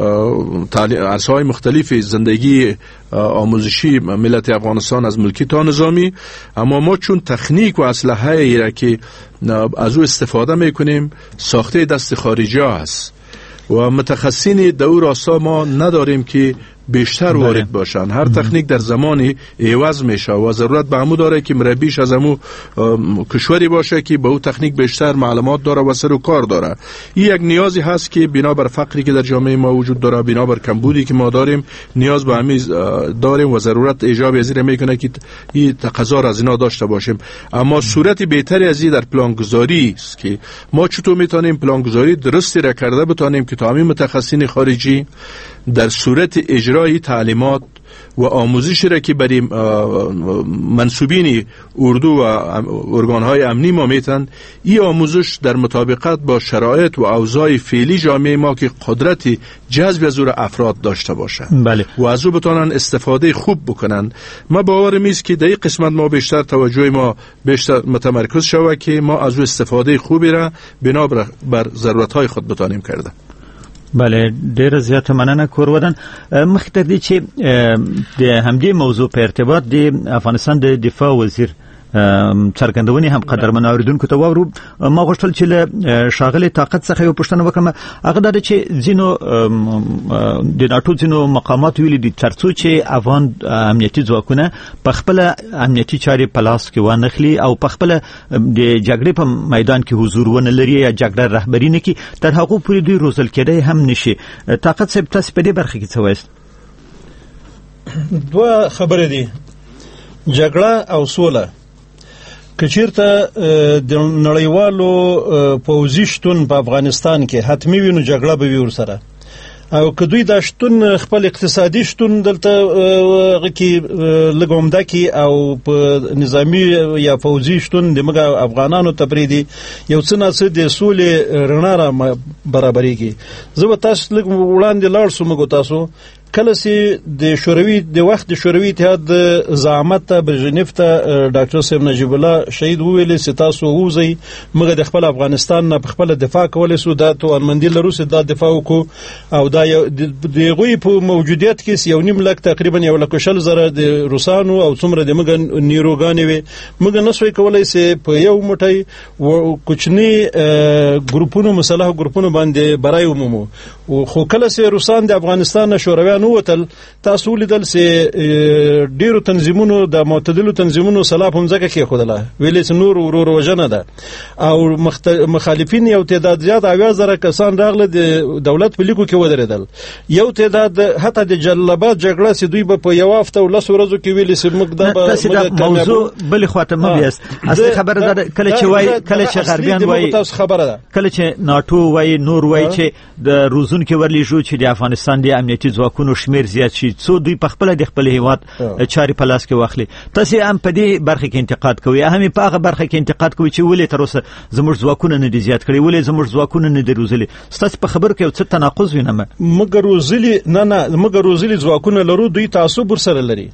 عرصه های مختلف زندگی آموزشی ملت افغانستان از ملکی تا نظامی، اما ما چون تکنیک و اسلحه ای را که از او استفاده میکنیم ساخته دست خارجی ها هست و متخصصین دور راستا ما نداریم که بیشتر وارد باشن. هر تکنیک در زمانی عوض میشه و ضرورت به همو داره که مربیش از همو کشوری باشه که به او تکنیک بیشتر معلومات داره و سر و کار داره. این یک نیازی هست که بنابر فقری که در جامعه ما وجود داره، بنابر کمبودی که ما داریم، نیاز به همین داریم و ضرورت ایجاب ازیر میکنه که این تقاضا از اینا داشته باشیم. اما صورت بهتری از این در پلانگذاری است که ما چطور میتونیم پلانگذاری درستی را کرده بتونیم که تا همین متخصصین خارجی در صورت اجرای تعلیمات و آموزشی را که برای منصوبین اردو و ارگانهای امنی ما میتن، این آموزش در مطابقت با شرایط و اوضاع فعلی جامعه ما که قدرت جذب از افراد داشته باشه و از او بتونن استفاده خوب بکنن. ما باورم است که در این قسمت ما بیشتر توجه ما بیشتر متمرکز شود که ما از او استفاده خوبی را بنا بر ضرورتهای خود بتانیم کرده. بله ډیره زیاته مننه کورودن. مخکې ته دی چې د همدې موضوع په ارتباط د افغانستان د دفاع وزیر څرګندونې هم قدرمن اوریدونکو ته واورو. ما غوښتل چې له ښاغلي طاقت څخه یو پوښتنه وکړم. هغه دا چې ځینو د ناټو ځینو مقامات ویلي دي ترڅو چې افغان امنیتي ځواکونه په خپل امنیتي چارې په لاس کې وانخلي او په خپل د جګړې په میدان کې حضور ونه لري یا جګړه رهبري نه کوي، تر هغو پورې دوی روزل کېدی هم نشي. طاقت صاحب تاسو په دې برخه کې څه وایست؟ دوه خبرې دي، جګړه او سوله. کچیرته د نړیوالو پوځي شتون په افغانستان کې حتمی وي نو جګړه به وي ورسره، او که دوی دا شتون خپل اقتصادي شتون دلته کې لږ عمده کړي او په نظامي یا پوځي شتون د موږ افغانانو ته پرېږدي، یو څه نه څه د سولې رڼا را برابرېږي. زه به تاسو لږ وړاندې لاړ شم. موږ تاسو کله چې د شوروي د وخت د شوروي اتحاد زعامت ته برژنیف ته ډاکټر صاحب نجیب الله شهید ویل چې تاسو ووزئ موږ د خپل افغانستان نه خپل دفاع کولای سو دا توانمندي لرو چې دا دفاع وکړو او دا د غوی په موجودیت کې یو نیم لک تقریبا یو لک شل زره د روسانو او څومره د موږ نیروګانې وي موږ نسوي کولای چې په یو موټی کوچنی ګروپونو مسلح ګروپونو باندې برای ومو خو کله چې روسان د افغانستان شورویان وتل تاسو لیدل چې ډیرو تنظیمونو د معتدلو تنظیمونو سلاف هم ځکه کې خودله ویلې چې نور ورور وجنه ده او مخالفین یو تعداد زیات اویا زره کسان راغله د دولت په لیکو کې ودرېدل یو تعداد حتی د جلبات جګړه چې دوی په یو هفته او لس ورځو کې ویلې چې موږ د موضوع بل خواته مو بیاست اصلي خبره ده کله چې وای کله چې غربیان وای خبره ده کله چې ناتو وای نور وای چې د روزون کې ورلی شو چې د افغانستان د امنیتي ځواکونو شمیر زیات شي څو دوی په خپل د خپل هیواد چاري په لاس کې واخلي تاسو هم په دې برخه کې انتقاد کوي هم په هغه برخه کې انتقاد کوي چې ولې تر اوسه زموږ ځواکونه نه دي زیات کړي ولې زموږ ځواکونه نه دي روزلي تاسو په خبر کې څه تناقض وینم موږ روزلي نه موږ روزلي ځواکونه لرو دوی تعصب ورسره لري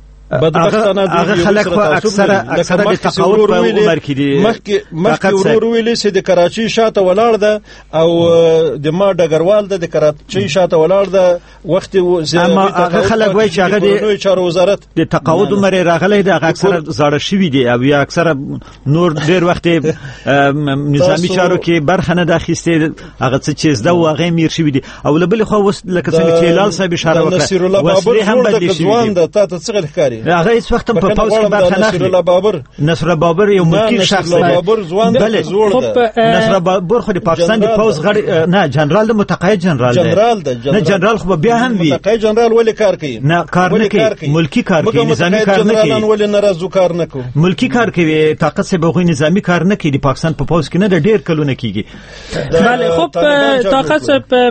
هغه خلک خو اکثره د تقاعد په عمر کې دي مخکې ورور ویلې چې د کراچي شاته ولاړ ده او د ما ډګروال د کراچي شاته ولاړ ده وخت اما هغه خلک وایي چې هغه د چارو وزارت د تقاعد عمر راغلی ده اکثره زاړه شوی دي او یا اکثره نور ډیر وخت نظامی چارو کې برخه نه داخسته هغه څه چې زده واغې میر شوی دي او بل خو وس لکه څنګه چې هلال صاحب اشاره وکړه وسلې هم بدلی شوی دي ته څه ښکاری هغه هیڅ وخت په پاوز کې برخه نه اخلي نصر بابر یو ملکی شخص دی بابر ځوان نصر بابر خو د پاکستان د پاوز غړي نه جنرال د متقاعد جنرال دی نه جنرال خو بیا هم وي متقاعد جنرال ولې کار کوي نه کار نه کوي ملکی کار کوي نظامی کار نه کوي ولې ناراضو کار نه کوي ملکی کار کوي طاقت سه بغوی نظامی کار نه کوي د پاکستان په پاوز کې نه د ډیر کلونه کیږي بله خب طاقت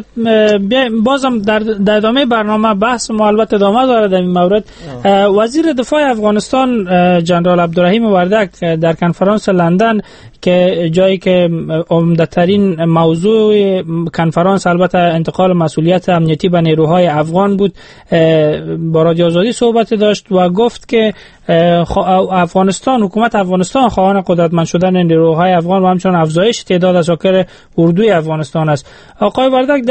بازم در ادامه برنامه بحث ما البته ادامه داره در این مورد وزیر دفاع افغانستان جنرال عبدالرحیم وردک در کنفرانس لندن که جایی که عمده‌ترین موضوع کنفرانس البته انتقال مسئولیت امنیتی به نیروهای افغان بود با رادیو آزادی صحبت داشت و گفت که افغانستان حکومت افغانستان خواهان قدرتمند شدن نیروهای افغان و همچنین افزایش تعداد اساکر اردوی افغانستان است. آقای وردک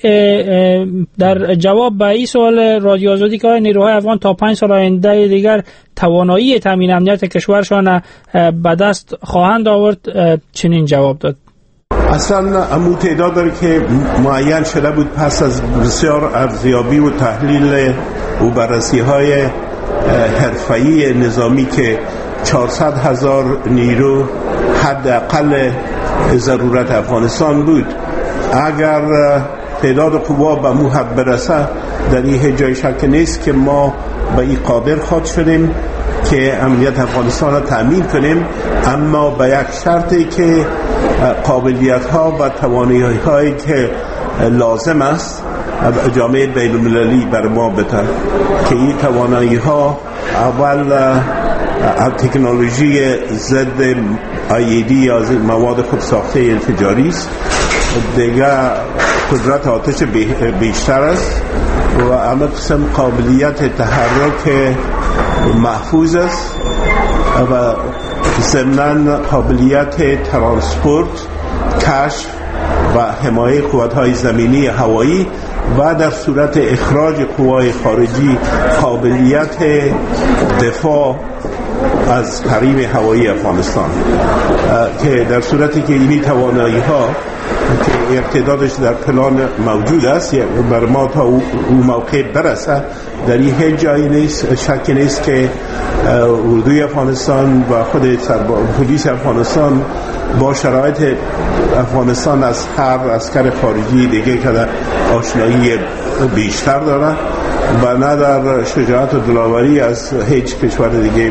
در جواب به این سوال رادیو آزادی که نیروهای افغان تا 5 سال آینده دیگر توانایی تامین امنیت کشورشان به دست خواهند آورد چنین جواب داد. اصلا امو تعدادی که معین شده بود پس از بسیار ارزیابی و تحلیل و بررسی‌های حرفه‌ای نظامی که 400,000 نیرو حداقل ضرورت افغانستان بود. اگر تعداد قوا به مو حد برسه در این جای شک نیست که ما به این قادر خواهد شدیم که امنیت افغانستان را تأمین کنیم، اما به یک شرطی که قابلیت ها و توانایی هایی که لازم است جامعه بین المللی بر ما بده که این توانایی ها اول تکنولوژی ضد IED یا مواد خودساخته انفجاری است، دیگه قدرت آتش بیشتر است و اما قسم قابلیت تحرک محفوظ است و ضمناً قابلیت ترانسپورت، کشف و حمایه قوت‌های زمینی هوایی و در صورت اخراج قوای خارجی قابلیت دفاع از حریم هوایی افغانستان که در صورتی که این توانایی ها که اقتدارش در پلان موجود است بر ما تا اون موقع برسه در این هیچ جایی نیست، شک نیست که اردوی افغانستان و خود پلیس افغانستان با شرایط افغانستان از هر عسکر خارجی دیگه که آشنایی بیشتر داره و نه در شجاعت و دلاوری از هیچ کشور دیگه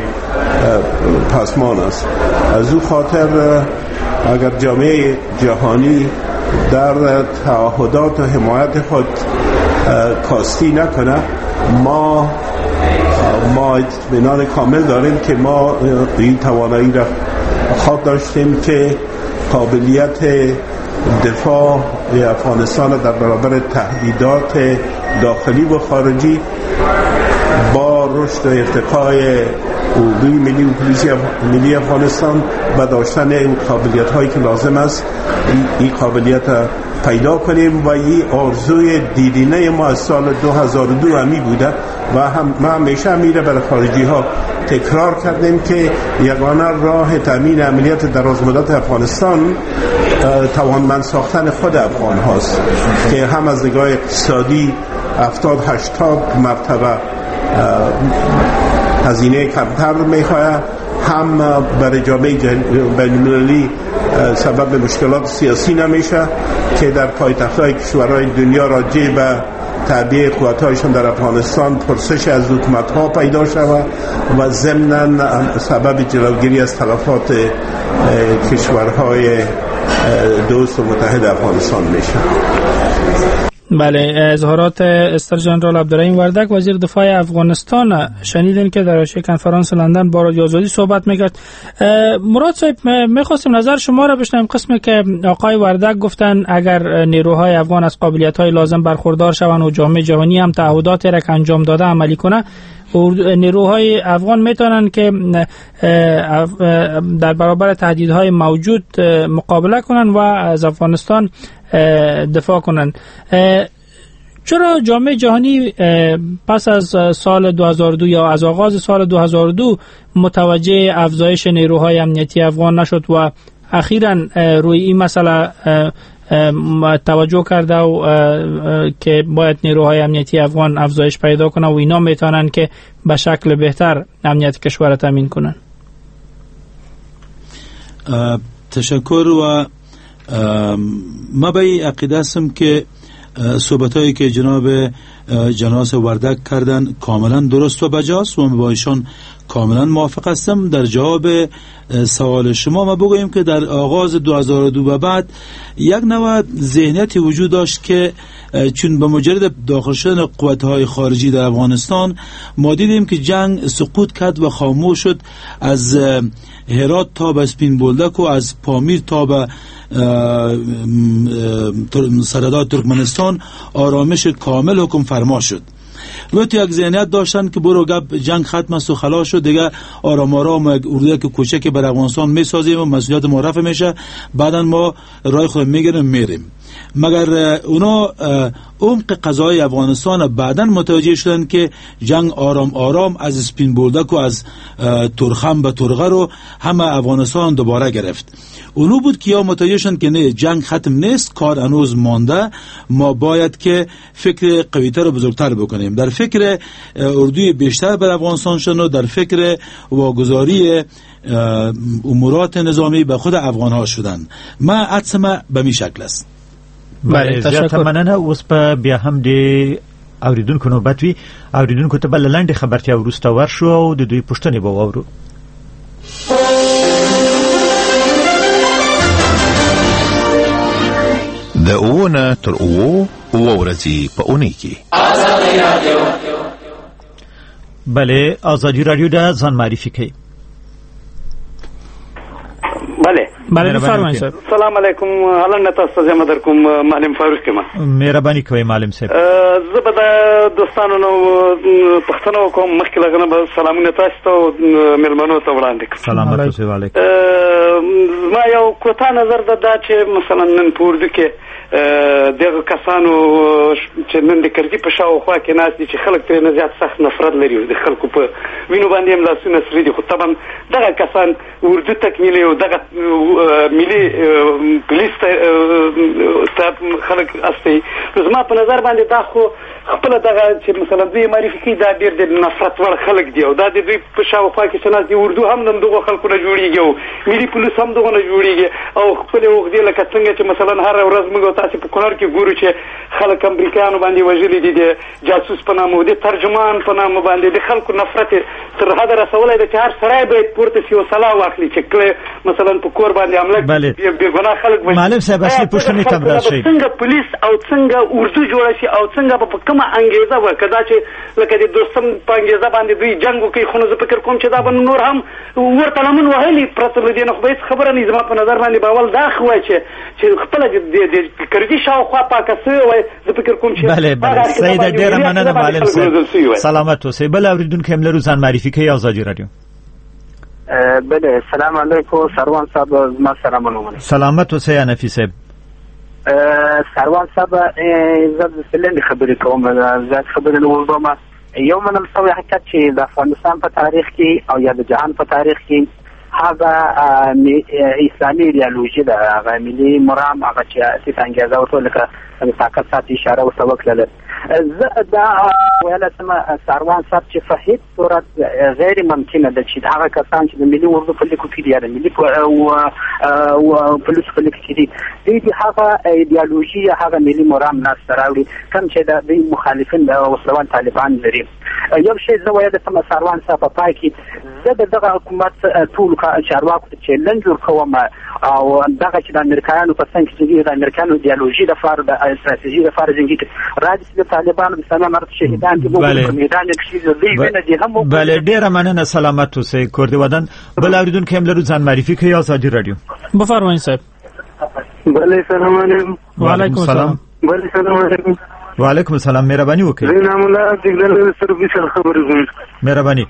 پاسمان است. از او خاطر اگر جامعه جهانی در تعهدات و حمایت خود کاستی نکنه، ما اطمینان کامل داریم که ما این توانایی را خود داشتیم که قابلیت دفاع افغانستان در برابر تهدیدات داخلی و خارجی با رشد و ارتقای اردوی ملی و پلیس ملی افغانستان و داشتن این قابلیت هایی که لازم است این قابلیت پیدا کنیم و این آرزوی دیرینه ما از سال 2002 همی بوده و ما همیشه همیره برای خارجی ها تکرار کردیم که یگانه راه تامین امنیت درازمدت افغانستان توانمند ساختن خود افغان هاست که هم از نگاه اقتصادی 70-80 مرتبه هزینه کمتر میخواه، هم برای جامعه بین‌المللی سبب مشکلات سیاسی نمیشه که در پایتخت‌های کشورهای دنیا راجع به تعبیه قوت‌هایشان در افغانستان پرسش از حکومت‌ها پیدا شود و ضمناً سبب جلوگیری از تلفات کشورهای دوست و متحد افغانستان میشه. بله، اظهارات استر جنرال عبدالرحیم وردک وزیر دفاع افغانستان شنیدین که در حاشیه کنفرانس لندن با رادیو آزادی صحبت میکرد. مراد صاحب، میخواستیم نظر شما را بشنویم قسمی که آقای وردک گفتن اگر نیروهای افغان از قابلیت‌های لازم برخوردار شوند و جامعه جهانی هم تعهداتی را که انجام داده عملی کنه، نیروهای افغان میتونن که در برابر تهدیدهای موجود مقابله کنن و از افغانستان دفاع کنن. چرا جامعه جهانی پس از سال 2002 یا از آغاز سال 2002 متوجه افزایش نیروهای امنیتی افغان نشد و اخیراً روی این مسئله توجه کرده و که باید نیروهای امنیتی افغان افزایش پیدا کنه و اینا میتونن که به شکل بهتر امنیت کشور را تامین کنن؟ تشکر. و ما به این عقیده هستم که صحبتایی که جناب جناس وردک کردن کاملا درست و بجاست و با ایشان کاملا موافق هستم. در جواب سوال شما ما بگویم که در آغاز 2002 و بعد یک نوع ذهنیتی وجود داشت که چون به مجرد داخل شدن قوت‌های خارجی در افغانستان ما دیدیم که جنگ سقوط کرد و خاموش شد. از هرات تا به اسپین بولدک و از پامیر تا به سرحدات ترکمنستان آرامش کامل حکم فرما شد. و تو یک ذهنیت داشتن که برو گپ جنگ ختم است و خلاص شد، دیگه آرام آرام اردوی که کوچکی بر افغانستان میسازیم و مسئولیت ما رفع میشه، بعدا ما راه خود میگیریم میریم. مگر اونا عمق قضای افغانستان بعدا متوجه شدن که جنگ آرام آرام از اسپین بولدک و از ترخم به ترغه رو همه افغانستان دوباره گرفت. اونو بود که یا متوجه شدن که نه، جنگ ختم نیست، کار هنوز مانده، ما باید که فکر قوی‌تر و بزرگتر بکنیم، در فکر اردوی بیشتر بر افغانستان شدن و در فکر واگذاری امورات نظامی به خود افغان ها شدن. ما عدسمه به می شکل است. بله، زیاته مننه. اوس په بیا هم د اوریدونکو نوبت وي. اوریدونکو ته بل لاندې خبرتیا وروسته ورشو او د دوی پوښتنې به واورو. د اوونه تر اوو ورځې په اونۍ کې بله، آزادی رادیو ده ځان معرفي کوي. بله بفرمایید. سلام علیکم. الان تاسو زما در کوم معلم فاروق کما. مهرباني کوي معلم صاحب. زه به د دوستانو نو پښتنو کوم مخکې لغنه به سلامونه تاسو ته ملمنو ته وړاندې کوم. سلام علیکم. ما یو کوټه نظر ده چې مثلا نن پوردو کې دغه کسانو چې نن د کرزي په شاوخوا کې ناس دي چې خلک ته نه زیات سخت نفرت لري د خلکو په وینو باندې هم لاسونه سري دي، خو طبعا دغه کسان اردو تکمیلي او دغه ملي پولیس ته خلک استي. زما په نظر باندې دا خو خپل دغه چې مثلا دوی معرفي کوي دا ډېر د نفرت وړ خلک دي او دا د دوی په شاوخوا کې چې ناس دي اردو هم دغه خلکو نه جوړیږي او ملي پولیس هم دغه نه جوړیږي او خپل وګړي لکه څنګه چې مثلا هر ورځ موږ تاسو په کونړ کې ګورو چې خلک امریکایانو باندې وژلي دي، د جاسوس په نامه او د ترجمان په نامه باندې د خلکو نفرت تر حد رسولای دی چې هر سړی باید پورته شي او سلا واخلي چې کله مثلا په کور باندې حمله بې ګناه خلک معلم صاحب اصلي پوښتنې ته راشي څنګه پولیس او څنګه اردو جوړ شي او څنګه په کوم کومه انګیزه وکړه چې لکه د دوستم په انګیزه باندې دوی جنگ وکړي، خو زه فکر کوم چې دا به نور هم ورته لمن وهلي پرته له دې نه خو به هېڅ خبره نه وي. زما په نظر باندې به اول دا ښه وای چې خپله د کرزي شاوخوا پاکه سوې وای. زه فکر کوم چې بله سیده ډېره مننه معلم صاحب، سلامت اوسئ. بل اورېدونکی هم لرو، ځان معرفي کوي. ازادي راډیو. بله سلام علیکم سروان صاحب، زما سلامونه ومنئ. سلامت اوسئ انفي صاحب. سروان صاحب زه داسې خبرې کوم، زیات خبرې نه وکړم. یو منل شوی حقیقت چې د افغانستان په تاریخ کې او یا د جهان په تاریخ کې هغه اسلامي ایدیالوژي ده، هغه ملي مرام، هغه چې اساس انګیزه ورته لکه د طاقت سات اشاره ورته وکړله. زه دا ویلی شم سروان صاحب چې په هېڅ صورت غیر ممکنه ده چې هغه کسان چې د ملي اردو په لیکو کې دي یا د ملي پولیسو په لیکو کې دي، دوی د هغه ایدیالوژي یا هغه ملي مرام لاسته راوړي کوم چې د دوی مخالفین د وسلوال طالبان لري. یو شی زه ویلی شم سروان صاحب په پای کې زه د دغه حکومت ټولو چارواکو ته چیلنج ورکوم او دغه چې د امریکایانو په څنګ کې د امریکایانو ایدیالوژي لپاره د استراتیژي لپاره جنګي کوي، راځي چې د طالبانو د اسلامي امارت شهیدان دي په میدان کې دوی وینه دي هم. بله ډېره مننه، سلامت اوسئ. کردي ودان. بل اورېدونکی هم لرو، ځان معرفي کوي. ازادي راډیو. بفرمایئ صاحب. بله سلام علیکم. وعلیکم السلام. بله سلام علیکم. وعلیکم السلام. مهرباني وکړئ. زه نام الله دګل سروي سره خبرې کوم. مهرباني.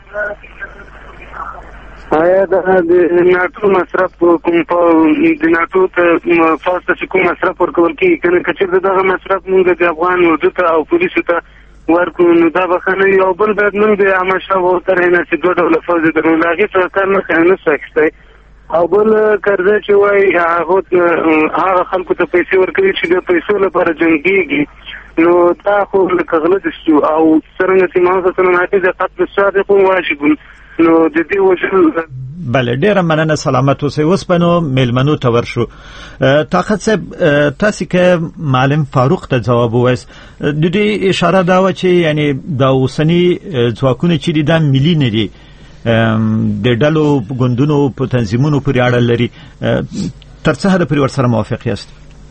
آیا د ناتو مصرف کوم په د ناتو ته فاست چې کوم مصرف ورکول کېږي کنه کچې دغه مصرف موږ د افغان اردو ته او پولیسو ته ورکو نو دا بخنه یو بل باید موږ د عامه او تر نه چې دوه ډول فوز درو لاغي څه کار نه سکسته او بل کرځه چې وای هغه خلکو ته پیسې ورکړي چې د پیسو لپاره جنګيږي نو دا خو لکغلط شو او څنګه چې ما څه نه هاتي د قتل صادق واجب نو د دې وجه. بله ډېره مننه، سلامت اوسئ. اوس به نو میلمنو ته ورشو. طاقت صاحب تاسې که معلم فاروق ته ځواب ووایست، د دې اشاره دا وه چې یعنی دا اوسني ځواکونه چې دي دا ملي نه دي، د ډلو ګوندونو په تنظیمونو پورې اړه لري. تر څه حده پورې ورسره موافق یاست؟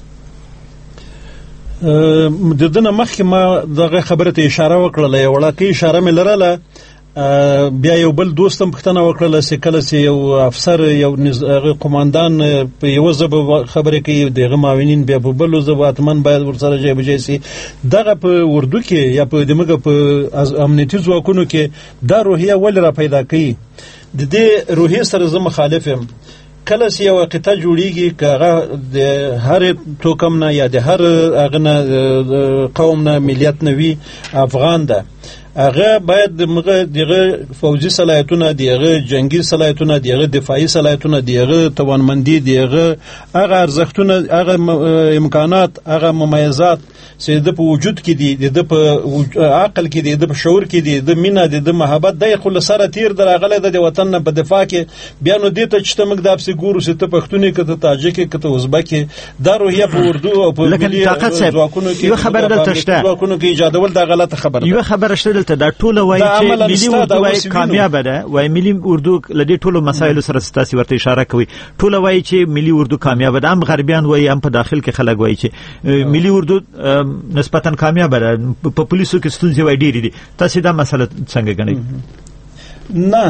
د دې نه مخکې ما دغه خبره ته اشاره وکړله، یو وړاندې اشاره مې لرله. بیا یو بل دوستم پښتنه وکړله چې کله چې یو افسر یو قوماندان په یو ځبه خبرې کوي دغه معاونین بیا په بل ځبه اتمن باید ورسره جای بجای سي. دغه په اردو کې یا په دماغه په امنیتي ځواکونو کې دا روحیه ول را پیدا کوي. د دې روحیه سره زه مخالف یم. کله چې یو قطعه جوړیږي کغه د هر توکم نه یا د هر اغنه قوم نه ملیت نه وي افغان ده، هغه باید دغه فوجي صلاحیتونه، دغه جنگي صلاحیتونه، دغه دفاعي صلاحیتونه، دغه توانمندي، دغه هغه ارزښتونه، هغه امکانات، هغه مميزات چې د په وجود کې دي، د په عقل کې دي، د په شعور کې دي، د مینه، د محبت د خل سره تیر درغله د وطن په دفاع کې بیا نو دې ته چې موږ د اپس ګورو چې ته پښتوني کته تاجک کته ازبک دا روحیه په اردو او په ملي ځواکونو کې یو خبر دلته شته، ځواکونو کې ایجادول دا غلطه خبره ده. یو خبر شته دلته دا ټوله وایي چې ملي اردو وایي کامیاب ده، وایي ملي اردو لدې ټولو مسایلو سره ستاسي ورته اشاره کوي. ټوله وایي چې ملي اردو کامیاب ده، هم غربیان وایي، هم په داخل کې خلک وایي چې ملي اردو نسبتاً کامیاب ده، په پولیسو کې ستونزې وایي ډېرې دي. تاسو دا مسله څنګه ګڼئ؟ نه،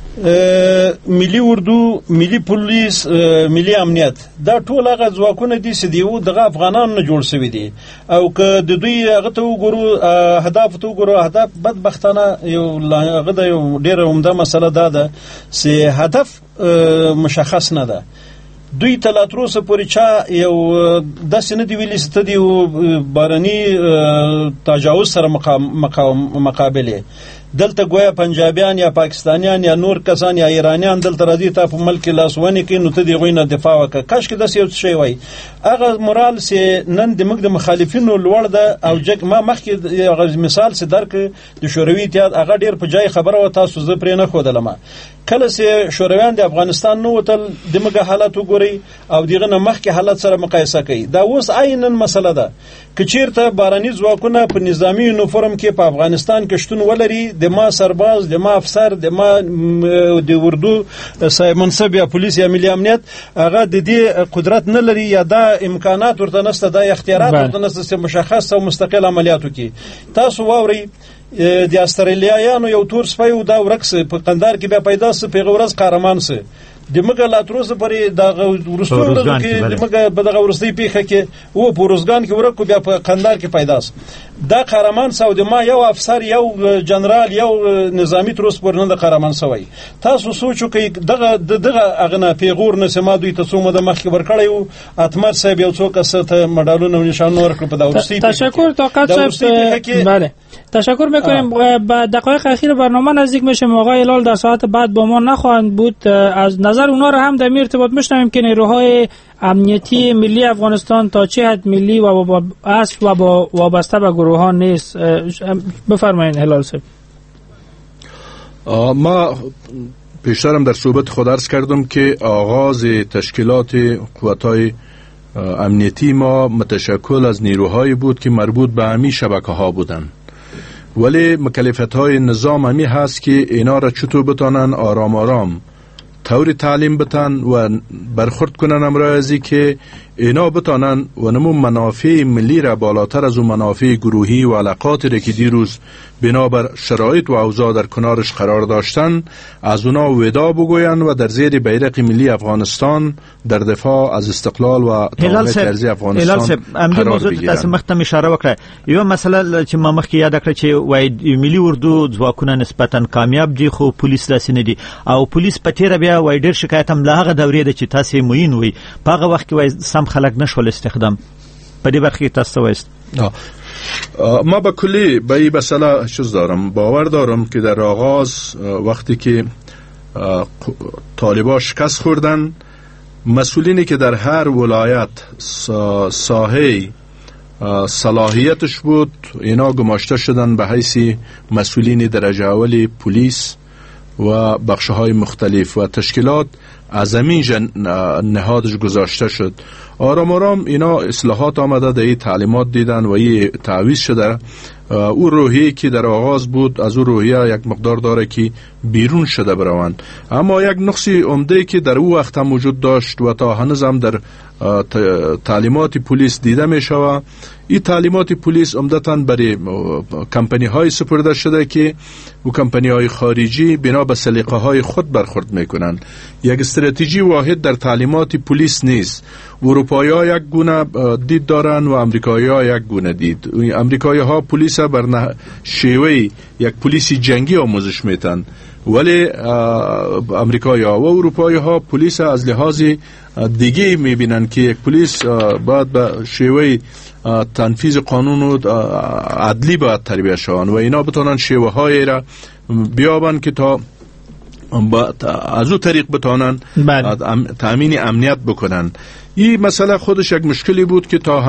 ملي اردو، ملي پولیس، ملي امنیت دا ټول هغه ځواکونه دي چې دیو دغه افغانانو نه جوړ شوي دي او که د دوی هغه ته وګورو، اهداف ته وګورو، اهداف بدبختانه یو هغه د یو ډېره عمده مسله دا ده چې هدف مشخص نه ده. دوی ته لا تر اوسه پورې چا یو داسې نه دی ویلي چې ته د بارني تجاوز سره مقابله دلته گویا پنجابیان یا پاکستانیان یا نور کسان یا ایرانیان دلته راځي ته په ملک لاسونه کې نو ته دی غوینه دفاع وکړه. کاش کې داسې یو شی وای. هغه مورال سي نن د موږ د مخالفینو لوړ ده او ما مخکې هغه مثال سي درک د شوروي اتحاد هغه ډیر په جای خبره و تاسو زه پرې نه خودلم. کله چې شورویان د افغانستان نو وتل د موږ حالت وګورئ ګوري او دغه نمخ کې حالت سره مقایسه کوي. دا اوس عیناً مسله ده که چیرته باراني ځواکونه په نظامی یونیفورم کې په افغانستان کې شتون ولري، د ما سرباز، د ما افسر، د ما د اردو صاحب منصب یا پولیس یا ملي امنیت هغه د دې قدرت نه لري یا دا امکانات ورته نشته، دا اختیارات ورته نشته مشخص او مستقل عملیاتو کې. تاسو واورئ د استرالیایانو یو تور سپی و دا ورکس په قندار کې بیا پیدا سه په غورز قهرمان سه د مګه لاتروس پرې د ورستو ورځو کې د مګه په دغه ورستي پیخه کې او په روزګان کې ورکو بیا په قندار کې پیدا سه دا قهرمان سعودي ما یو افسر یو جنرال یو نظامی تروس پر نه د قهرمان سوی. تاسو سوچو کې دغه اغنه پیغور نه سما دوی ته څومره د مخ کې ورکړیو اتمر صاحب یو څوک ست مډالونه او نشانونه ورکړ په دا ورستي. تشکر طاقت صاحب. بله تشکر میکنیم. با دقایق اخیر برنامه نزدیک میشیم. آقای هلال در ساعت بعد با ما نخواهند بود. از نظر اونا رو هم در می ارتباط میشنویم که نیروهای امنیتی ملی افغانستان تا چه حد ملی و اصل و وابسته به گروه ها نیست. بفرمایید هلال صاحب. ما پیشترم در صحبت خود عرض کردم که آغاز تشکیلات قوت‌های امنیتی ما متشکل از نیروهایی بود که مربوط به همین شبکه ها بودن، ولی مکلفیت های نظام همی هست که اینا را چطور بتانن آرام آرام طوری تعلیم بتن و برخورد کنن امرایزی که اینا بتانن و نمو منافع ملی را بالاتر از اون منافع گروهی و علاقاتی را که دیروز بنابر شرایط و اوضاع در کنارش قرار داشتن از اونا ودا بگوین و در زیر بیرق ملی افغانستان در دفاع از استقلال و تمامیت ارضی افغانستان قرار بگیرن. تاسو مختم اشاره وکړه یو مسله چې ما مخکې یاد کړ چې وای ملي اردو ځواکونه نسبتا کامیاب دي خو پولیس داسې نه دي او پولیس په تیر بیا وای ډیر شکایت هم لاغه دورې ده چې تاسو موین وي په هغه وخت کې وای سم خلک نشول استخدام په دې برخه کې تاسو وایست. ما به کلی به این مسئله چیز دارم، باور دارم که در آغاز وقتی که طالبان شکست خوردن مسئولینی که در هر ولایت ساحه صلاحیتش بود اینا گماشته شدن به حیث مسئولین درجه اولی پلیس و بخش‌های مختلف و تشکیلات از همین نهادش گذاشته شد. آرام آرام اینا اصلاحات آمده در این تعلیمات دیدن و این تعویض شده. او روحیه که در آغاز بود از او روحیه یک مقدار داره که بیرون شده بروند. اما یک نقصی عمده که در او وقت هم وجود داشت و تا هنوز هم در تعلیمات پلیس دیده می شود، این تعلیمات پلیس عمدتاً برای کمپانی های سپرده شده که و کمپانی های خارجی بنا به سلیقه های خود برخورد می کنند. یک استراتژی واحد در تعلیمات پلیس نیست. اروپایی ها یک گونه دید دارن و امریکایی ها یک گونه دید. امریکایی ها پلیس بر شیوه یک پلیسی جنگی آموزش میتن، ولی امریکایی ها و اروپایی ها پلیس از لحاظ دیگه میبینن که یک پلیس باید به شیوه تنفیذ قانون و عدلی باید تربیت شوند و اینا بتونن شیوه های را بیابن که تا از او طریق بتونن تامین امنیت بکنن. این مسئله خودش یک مشکلی بود که تا